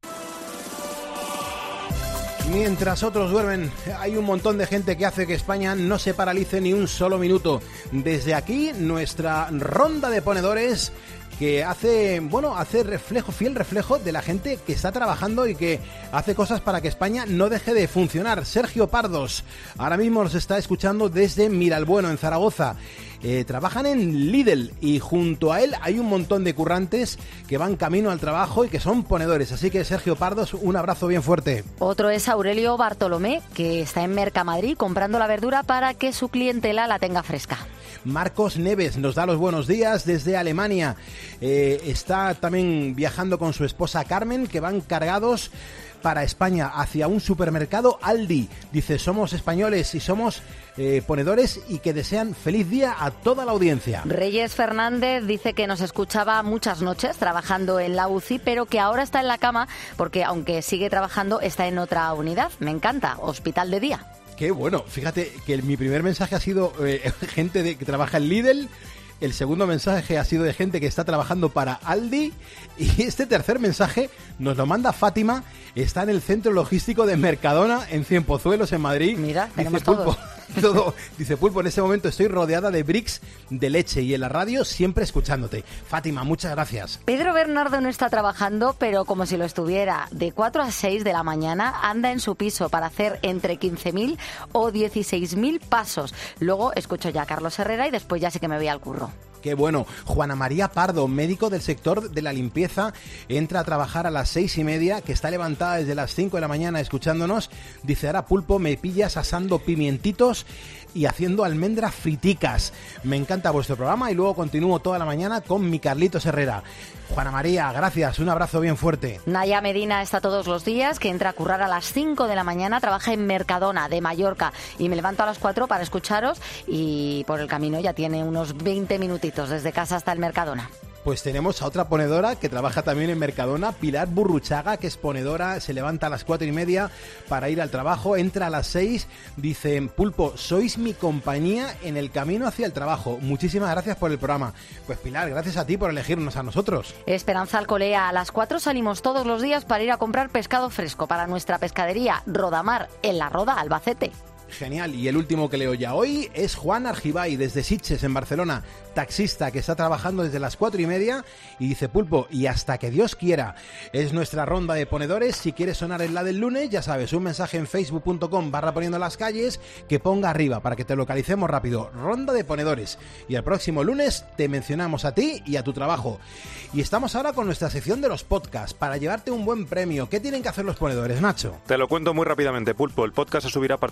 Mientras otros duermen, hay un montón de gente que hace que España no se paralice ni un solo minuto. Desde aquí, nuestra ronda de ponedores que hace, bueno, hace reflejo, fiel reflejo de la gente que está trabajando y que hace cosas para que España no deje de funcionar. Sergio Pardos, ahora mismo nos está escuchando desde Miralbueno, en Zaragoza. Eh, trabajan en Lidl y junto a él hay un montón de currantes que van camino al trabajo y que son ponedores. Así que, Sergio Pardos, un abrazo bien fuerte. Otro es Aurelio Bartolomé, que está en Mercamadrid comprando la verdura para que su clientela la tenga fresca. Marcos Neves nos da los buenos días desde Alemania. Eh, está también viajando con su esposa Carmen, que van cargados para España hacia un supermercado Aldi. Dice, somos españoles y somos eh, ponedores y que desean feliz día a toda la audiencia. Reyes Fernández dice que nos escuchaba muchas noches trabajando en la U C I, pero que ahora está en la cama porque aunque sigue trabajando está en otra unidad. Me encanta, hospital de día. Qué bueno, fíjate que mi primer mensaje ha sido eh, gente de, que trabaja en Lidl. El segundo mensaje ha sido de gente que está trabajando para Aldi. Y este tercer mensaje nos lo manda Fátima. Está en el centro logístico de Mercadona, en Cienpozuelos, en Madrid. Mira, dice Pulpo, todo, dice Pulpo, en este momento estoy rodeada de bricks de leche y en la radio siempre escuchándote. Fátima, muchas gracias. Pedro Bernardo no está trabajando, pero como si lo estuviera. De cuatro a seis de la mañana anda en su piso para hacer entre quince mil o dieciséis mil pasos. Luego escucho ya a Carlos Herrera y después ya sé que me voy al curro. Qué bueno. Juana María Pardo, médico del sector de la limpieza, entra a trabajar a las seis y media, que está levantada desde las cinco de la mañana escuchándonos. Dice, ahora Pulpo, me pillas asando pimientitos y haciendo almendras friticas. Me encanta vuestro programa y luego continúo toda la mañana con mi Carlitos Herrera. Juana María, gracias, un abrazo bien fuerte. Naya Medina está todos los días, que entra a currar a las cinco de la mañana, trabaja en Mercadona de Mallorca y me levanto a las cuatro para escucharos y por el camino ya tiene unos veinte minutitos desde casa hasta el Mercadona. Pues tenemos a otra ponedora que trabaja también en Mercadona, Pilar Burruchaga, que es ponedora, se levanta a las cuatro y media para ir al trabajo, entra a las seis, dice, Pulpo, sois mi compañía en el camino hacia el trabajo. Muchísimas gracias por el programa. Pues Pilar, gracias a ti por elegirnos a nosotros. Esperanza Alcolea, a las cuatro salimos todos los días para ir a comprar pescado fresco para nuestra pescadería Rodamar, en La Roda, Albacete. Genial. Y el último que leo ya hoy es Juan Argibay, desde Sitges, en Barcelona, taxista que está trabajando desde las cuatro y media y dice, Pulpo, y hasta que Dios quiera. Es nuestra ronda de ponedores. Si quieres sonar en la del lunes, ya sabes, un mensaje en facebook punto com barra poniendo las calles que ponga arriba para que te localicemos rápido. Ronda de ponedores. Y el próximo lunes te mencionamos a ti y a tu trabajo. Y estamos ahora con nuestra sección de los podcasts para llevarte un buen premio. ¿Qué tienen que hacer los ponedores, Nacho? Te lo cuento muy rápidamente, Pulpo. El podcast se subirá a partir de las seis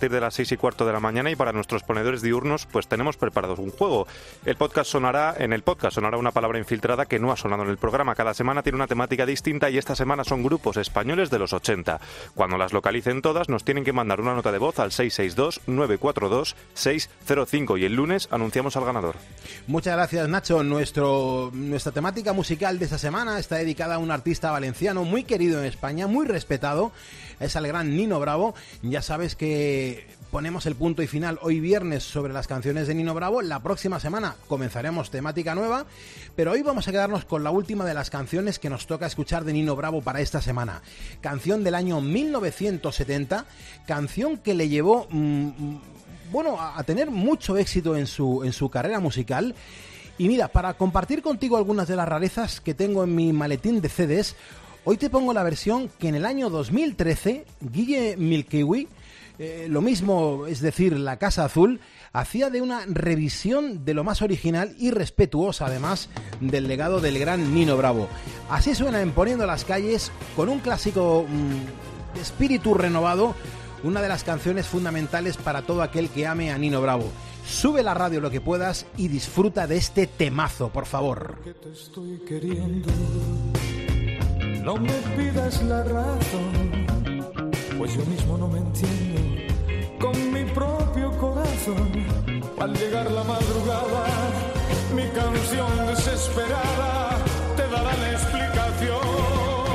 seis y cuarto de la mañana, y para nuestros ponedores diurnos pues tenemos preparados un juego. El podcast sonará, en el podcast sonará una palabra infiltrada que no ha sonado en el programa. Cada semana tiene una temática distinta y esta semana son grupos españoles de los ochenta. Cuando las localicen todas nos tienen que mandar una nota de voz al seis seis dos, nueve cuatro dos, seis cero cinco y el lunes anunciamos al ganador. Muchas gracias, Nacho. Nuestro, nuestra temática musical de esta semana está dedicada a un artista valenciano muy querido en España, muy respetado. Es el gran Nino Bravo. Ya sabes que ponemos el punto y final hoy viernes sobre las canciones de Nino Bravo. La próxima semana comenzaremos temática nueva, pero hoy vamos a quedarnos con la última de las canciones que nos toca escuchar de Nino Bravo para esta semana. Canción del año mil novecientos setenta, canción que le llevó mmm, bueno, a tener mucho éxito en su, en su carrera musical. Y mira, para compartir contigo algunas de las rarezas que tengo en mi maletín de C Ds, hoy te pongo la versión que en el año dos mil trece Guille Milkiwi, eh, lo mismo, es decir, La Casa Azul, hacía de una revisión de lo más original y respetuosa, además, del legado del gran Nino Bravo. Así suena en Poniendo las Calles, con un clásico mmm, espíritu renovado, una de las canciones fundamentales para todo aquel que ame a Nino Bravo. Sube la radio lo que puedas y disfruta de este temazo, por favor. Que te estoy queriendo. No me pidas la razón, pues yo mismo no me entiendo con mi propio corazón. Al llegar la madrugada, mi canción desesperada te dará la explicación.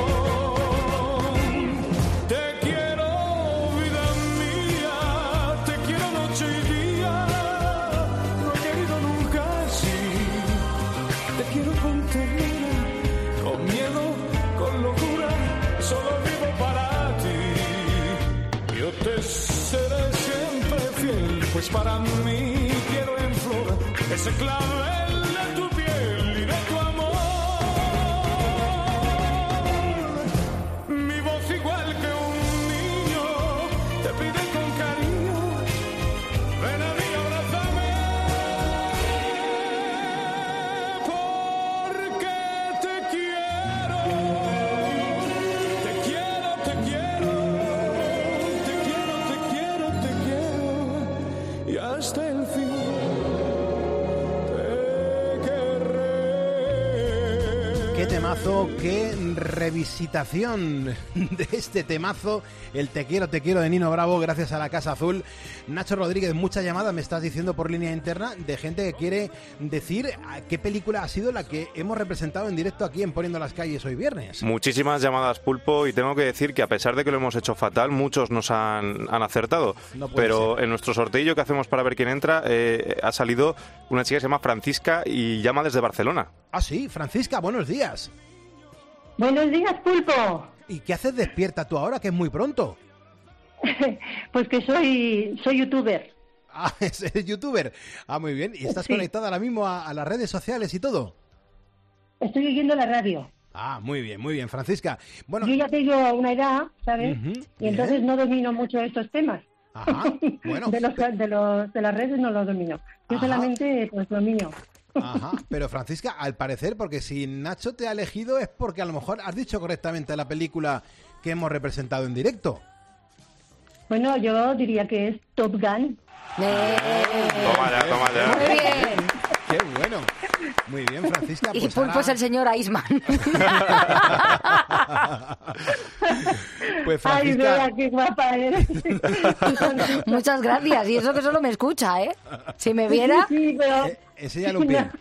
Te quiero, vida mía, te quiero noche y día. No he querido nunca así. Te quiero con ternura, con miedo, con locura, solo vivo para ti. Yo te seré siempre fiel, pues para mí quiero en flor ese clavel de tu piel y de tu amor. Mi voz igual que un niño te pide con cariño, ven a mí, abrázame, porque te quiero, te quiero, te quiero, te quiero, te quiero, te quiero, y hasta el fin te querré. Qué temazo, qué revisitación de este temazo, el Te quiero, te quiero de Nino Bravo, gracias a La Casa Azul. Nacho Rodríguez, muchas llamadas me estás diciendo por línea interna de gente que quiere decir a qué película ha sido la que hemos representado en directo aquí en Poniendo las Calles hoy viernes. Muchísimas llamadas, Pulpo, y tengo que decir que a pesar de que lo hemos hecho fatal, muchos nos han, han acertado. No puede pero ser. En nuestro sorteo que hacemos para ver quién entra, eh, ha salido una chica que se llama Francisca y llama desde Barcelona. Ah, sí, Francisca, buenos días. Buenos días, Pulpo. ¿Y qué haces despierta tú ahora, que es muy pronto? Pues que soy soy youtuber. Ah, eres youtuber. Ah, muy bien. ¿Y estás Sí. conectada ahora mismo a, a las redes sociales y todo? Estoy oyendo la radio. Ah, muy bien, muy bien, Francisca. Bueno, Yo ya tengo una edad, ¿sabes? Ujú, y bien. entonces no domino mucho estos temas. Ajá, bueno. de, los, de, los, de las redes no los domino. Yo Ajá. solamente pues lo mío. Ajá, pero Francisca, al parecer, porque si Nacho te ha elegido es porque a lo mejor has dicho correctamente la película que hemos representado en directo. Bueno, yo diría que es Top Gun. Toma ya, toma ya. Muy bien. Qué bueno. Muy bien, Francisca. Y Pues Pulpo ahora- es el señor Iceman. Pues Ay, Francisca, vea, qué guapa eres. Muchas gracias. Y eso que solo me escucha, ¿eh? Si me viera... Sí, sí, pero... eh, enséñale un pie.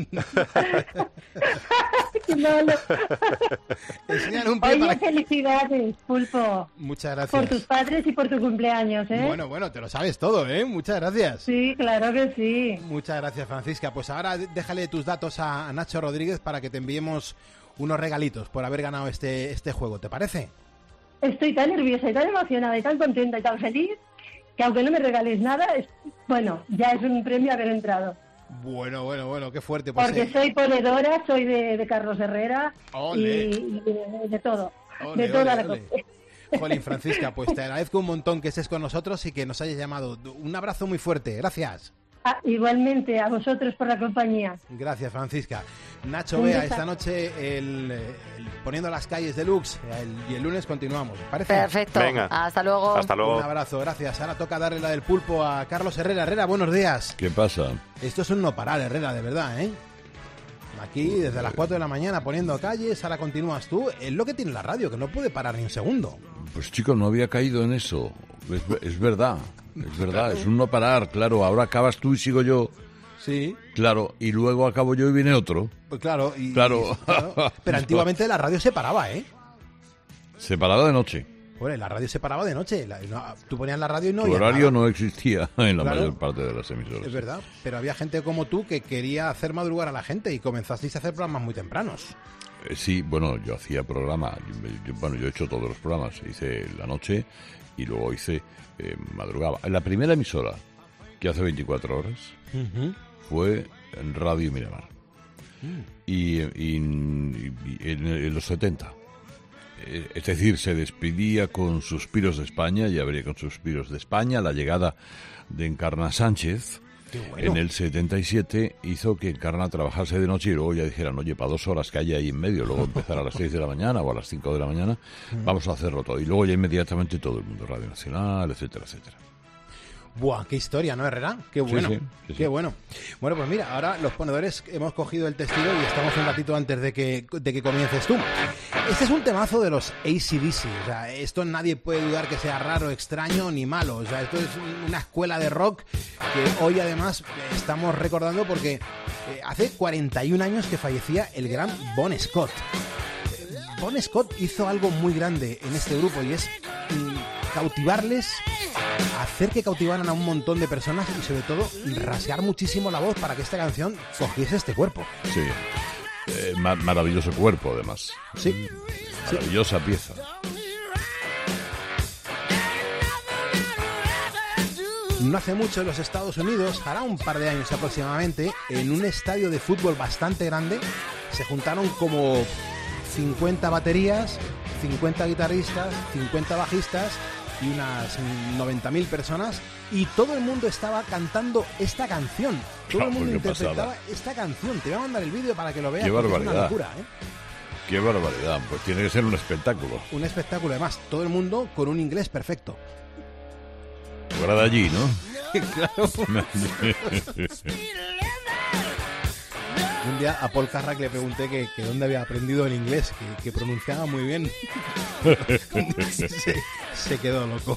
No, no. Enséñale un pie Oye, para que... felicidades, Pulpo. Muchas Por gracias. tus padres y por tu cumpleaños, ¿eh? Bueno, bueno, te lo sabes todo, ¿eh? Muchas gracias. Sí, claro que sí. Muchas gracias, Francisca. Pues ahora déjale tus datos a a Nacho Rodríguez para que te enviemos unos regalitos por haber ganado este, este juego, ¿te parece? Estoy tan nerviosa y tan emocionada y tan contenta y tan feliz que aunque no me regales nada, es, bueno, ya es un premio haber entrado. Bueno, bueno, bueno, qué fuerte. Pues, Porque eh, soy ponedora, soy de, de Carlos Herrera y, Ole. y de, de todo. Ole, de toda ole, la ole. cosa. Jolín, Francisca, pues te agradezco un montón que estés con nosotros y que nos hayas llamado. Un abrazo muy fuerte, gracias. Ah, igualmente, a vosotros por la compañía. Gracias, Francisca. Nacho Un Bea, beso. esta noche el, el Poniendo las Calles Deluxe, el, y el lunes continuamos, ¿parece? Perfecto. Venga. Hasta luego. Hasta luego. Un abrazo, gracias. Ahora toca darle la del pulpo a Carlos Herrera. Herrera, buenos días. ¿Qué pasa? Esto es un no parar, Herrera, de verdad, ¿eh? Aquí desde las cuatro de la mañana poniendo calles, ahora continúas tú. Es lo que tiene la radio, que no puede parar ni un segundo. Pues chico, no había caído en eso. Es, es verdad, es verdad, es un no parar, claro. Ahora acabas tú y sigo yo. Sí. Claro, y luego acabo yo y viene otro. Pues claro. Y, Claro. y- claro. Pero antiguamente la radio se paraba, ¿eh? Separado de noche. Bueno, la radio se paraba de noche. La- no, tú ponías la radio y no Tu oías horario nada. no existía en la Claro. mayor parte de las emisoras. Es verdad, pero había gente como tú que quería hacer madrugar a la gente y comenzasteis a hacer programas muy tempranos. Eh, Sí, bueno, yo hacía programa. Yo- yo- bueno, yo he hecho todos los programas. Hice la noche y luego hice eh, madrugada. La primera emisora que hace veinticuatro horas fue en Radio Miramar. Y, y- y en, en los setenta. Eh, Es decir, se despedía con Suspiros de España y abría con Suspiros de España. La llegada de Encarna Sánchez bueno. en el setenta y siete hizo que Encarna trabajase de noche y luego ya dijeran, oye, para dos horas que haya ahí en medio, luego empezar a las seis de la mañana o a las cinco de la mañana, vamos a hacerlo todo. Y luego ya inmediatamente todo el mundo, Radio Nacional, etcétera, etcétera. Buah, qué historia, ¿no, Herrera? Qué bueno, sí, sí, qué sí. bueno. Bueno, pues mira, ahora los ponedores hemos cogido el testigo y estamos un ratito antes de que, de que comiences tú. Este es un temazo de los A C D C, o sea, esto nadie puede dudar que sea raro, extraño ni malo, o sea, esto es una escuela de rock que hoy además estamos recordando porque eh, hace cuarenta y un años que fallecía el gran Bon Scott. Eh, Bon Scott hizo algo muy grande en este grupo y es mm, cautivarles, hacer que cautivaran a un montón de personas y sobre todo rasgar muchísimo la voz para que esta canción cogiese este cuerpo. Sí. Eh, ma- maravilloso cuerpo, además. Sí. Maravillosa pieza. No hace mucho en los Estados Unidos, hará un par de años aproximadamente, en un estadio de fútbol bastante grande, se juntaron como cincuenta baterías, cincuenta guitarristas, cincuenta bajistas y unas noventa mil personas y todo el mundo estaba cantando esta canción. Todo Ah, el mundo pues qué interpretaba pasada. esta canción. Te voy a mandar el vídeo para que lo veas. Qué porque es una barbaridad. locura, ¿eh? Qué barbaridad. Pues tiene que ser un espectáculo. Un espectáculo además. Todo el mundo con un inglés perfecto. Fuera de allí, ¿no? Claro. Un día a Paul Carrack le pregunté que, que dónde había aprendido el inglés, que, que pronunciaba muy bien. se, se quedó loco.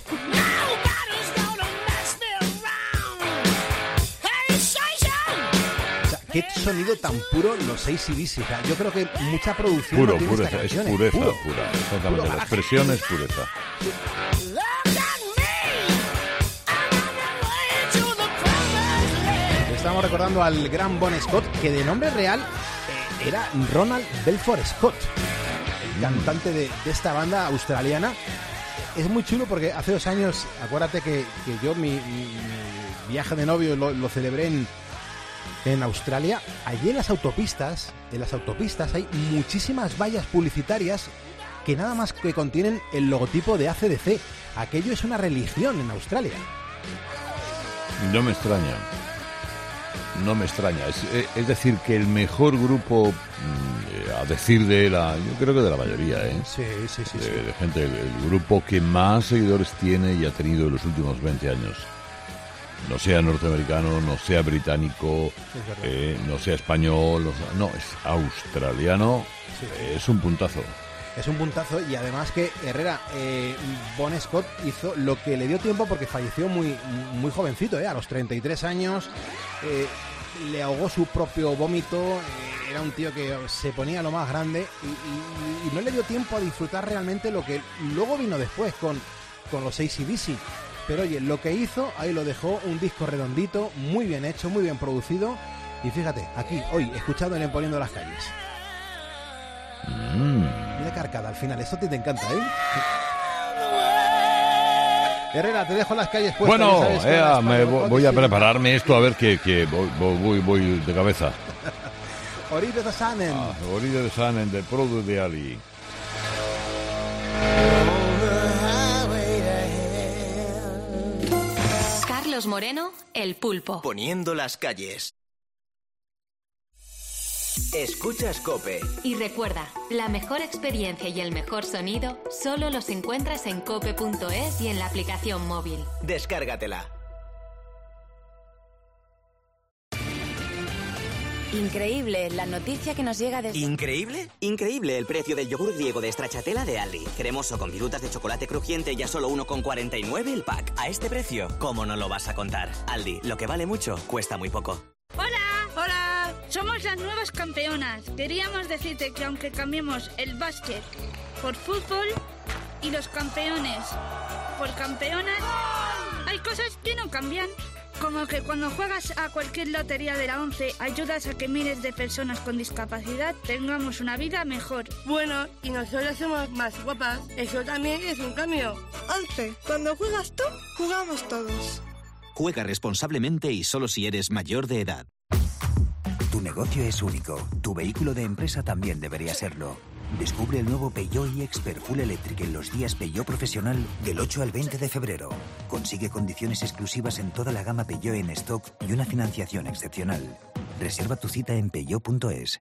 O sea, qué sonido tan puro los A C D C. O sea, yo creo que mucha producción Puro, no tiene esta pureza. Es canción, ¿eh? pureza, Puro. pura. Exactamente. Puro La garaje. expresión es pureza. Estamos recordando al gran Bon Scott, que de nombre real eh, era Ronald Belfort Scott, el cantante de, de esta banda australiana. Es muy chulo porque hace dos años, acuérdate que, que yo mi, mi- mi viaje de novio lo, lo celebré en, en Australia. Allí en las autopistas, en las autopistas hay muchísimas vallas publicitarias que nada más que contienen el logotipo de A C D C. Aquello es una religión en Australia. No me extraña. No me extraña. Es, eh, es decir, que el mejor grupo, mm, eh, a decir de la, yo creo que de la mayoría, ¿eh? Sí, sí, sí. de, sí. de gente, el, el grupo que más seguidores tiene y ha tenido en los últimos veinte años. No sea norteamericano, no sea británico, Es verdad. eh, no sea español, no, sea- no, es australiano, Sí. eh, es un puntazo. Es un puntazo y además que Herrera, eh, Bon Scott hizo lo que le dio tiempo porque falleció muy, muy jovencito, ¿eh? A los treinta y tres años, eh, le ahogó su propio vómito, eh, era un tío que se ponía lo más grande y, y- y no le dio tiempo a disfrutar realmente lo que luego vino después con, con los A C D C. Pero oye, lo que hizo, ahí lo dejó, un disco redondito, muy bien hecho, muy bien producido y fíjate, aquí, hoy, escuchándole en Poniendo las Calles. Mira Carcada al final, eso a ti te encanta, ¿eh? Herrera, te dejo las calles puestas. Bueno, ya sabes, con ea, las me Paco voy, Bocotes voy a y- prepararme esto a ver que, que voy, voy, voy de cabeza. Oride de Sanen. Ah, Oride de Sanen, de Produ de Ali. Carlos Moreno, El Pulpo. Poniendo las calles. Escuchas COPE. Y recuerda, la mejor experiencia y el mejor sonido solo los encuentras en cope punto es y en la aplicación móvil. Descárgatela. Increíble la noticia que nos llega desde... ¿Increíble? Increíble el precio del yogur griego de Stracciatella de Aldi. Cremoso con virutas de chocolate crujiente y a solo uno con cuarenta y nueve el pack. A este precio, ¿cómo no lo vas a contar? Aldi, lo que vale mucho, cuesta muy poco. ¡Hola! ¡Hola! Somos las nuevas campeonas. Queríamos decirte que aunque cambiemos el básquet por fútbol y los campeones por campeonas, hay cosas que no cambian. Como que cuando juegas a cualquier lotería de la ONCE ayudas a que miles de personas con discapacidad tengamos una vida mejor. Bueno, y nosotros somos más guapas. Eso también es un cambio. ONCE, cuando juegas tú, jugamos todos. Juega responsablemente y solo si eres mayor de edad. Tu negocio es único. Tu vehículo de empresa también debería serlo. Descubre el nuevo Peugeot e-Expert Full Electric en los días Peugeot Profesional del ocho al veinte de febrero. Consigue condiciones exclusivas en toda la gama Peugeot en stock y una financiación excepcional. Reserva tu cita en peugeot punto es.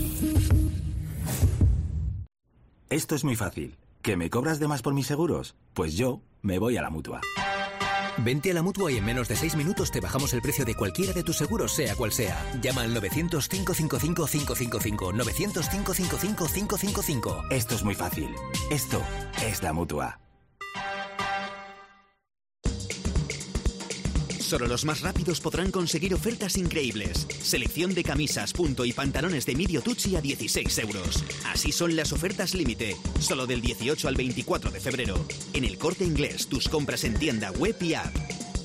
Esto es muy fácil. ¿Que me cobras de más por mis seguros? Pues yo me voy a la Mutua. Vente a la Mutua y en menos de seis minutos te bajamos el precio de cualquiera de tus seguros, sea cual sea. Llama al novecientos, cinco cinco cinco, cinco cinco cinco, novecientos, cinco cinco cinco, cinco cinco cinco. Esto es muy fácil. Esto es la Mutua. Solo los más rápidos podrán conseguir ofertas increíbles. Selección de camisas, punto y pantalones de Midio Tucci a dieciséis euros. Así son las ofertas límite. Solo del dieciocho al veinticuatro de febrero. En El Corte Inglés, tus compras en tienda, web y app.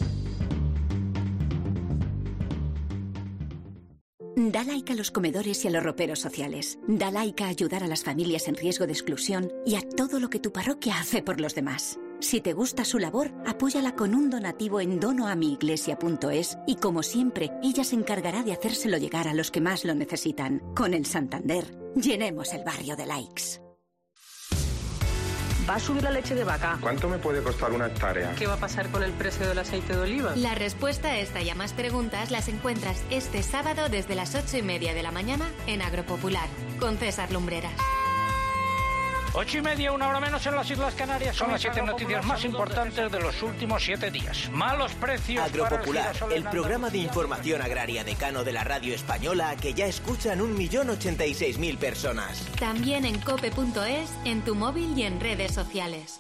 Da like a los comedores y a los roperos sociales. Da like a ayudar a las familias en riesgo de exclusión y a todo lo que tu parroquia hace por los demás. Si te gusta su labor, apóyala con un donativo en dono a mi iglesia punto es y, como siempre, ella se encargará de hacérselo llegar a los que más lo necesitan. Con el Santander, llenemos el barrio de likes. ¿Va a subir la leche de vaca? ¿Cuánto me puede costar una hectárea? ¿Qué va a pasar con el precio del aceite de oliva? La respuesta a esta y a más preguntas las encuentras este sábado desde las ocho y media de la mañana en Agropopular, con César Lumbreras. Ocho y media, una hora menos en las Islas Canarias. Son las siete noticias más importantes de los últimos siete días. Malos precios. Agropopular, para el, el programa de información agraria decano de la radio española que ya escuchan un millón ochenta y seis mil personas. También en cope punto es, en tu móvil y en redes sociales.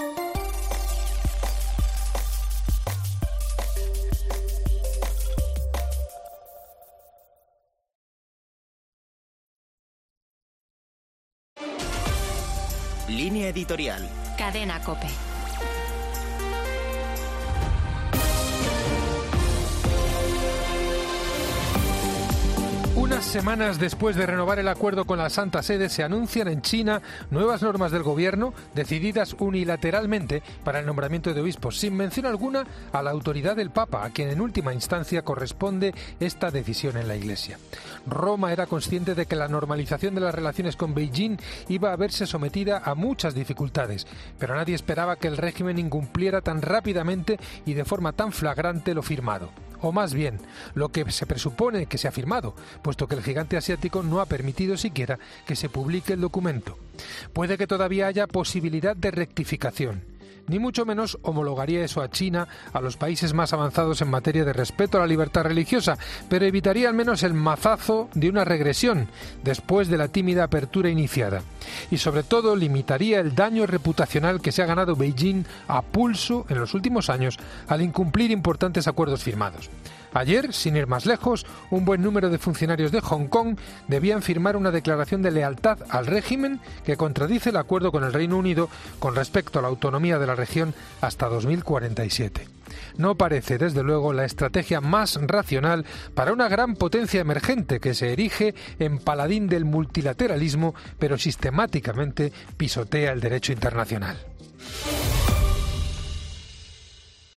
Línea editorial. Cadena COPE. Unas semanas después de renovar el acuerdo con la Santa Sede, se anuncian en China nuevas normas del gobierno decididas unilateralmente para el nombramiento de obispos, sin mención alguna a la autoridad del Papa, a quien en última instancia corresponde esta decisión en la Iglesia. Roma era consciente de que la normalización de las relaciones con Beijing iba a verse sometida a muchas dificultades, pero nadie esperaba que el régimen incumpliera tan rápidamente y de forma tan flagrante lo firmado. O más bien, lo que se presupone que se ha firmado, puesto que el gigante asiático no ha permitido siquiera que se publique el documento. Puede que todavía haya posibilidad de rectificación. Ni mucho menos homologaría eso a China, a los países más avanzados en materia de respeto a la libertad religiosa, pero evitaría al menos el mazazo de una regresión, después de la tímida apertura iniciada. Y sobre todo limitaría el daño reputacional que se ha ganado Beijing a pulso en los últimos años al incumplir importantes acuerdos firmados. Ayer, sin ir más lejos, un buen número de funcionarios de Hong Kong debían firmar una declaración de lealtad al régimen que contradice el acuerdo con el Reino Unido con respecto a la autonomía de la región hasta dos mil cuarenta y siete. No parece, desde luego, la estrategia más racional para una gran potencia emergente que se erige en paladín del multilateralismo, pero sistemáticamente pisotea el derecho internacional.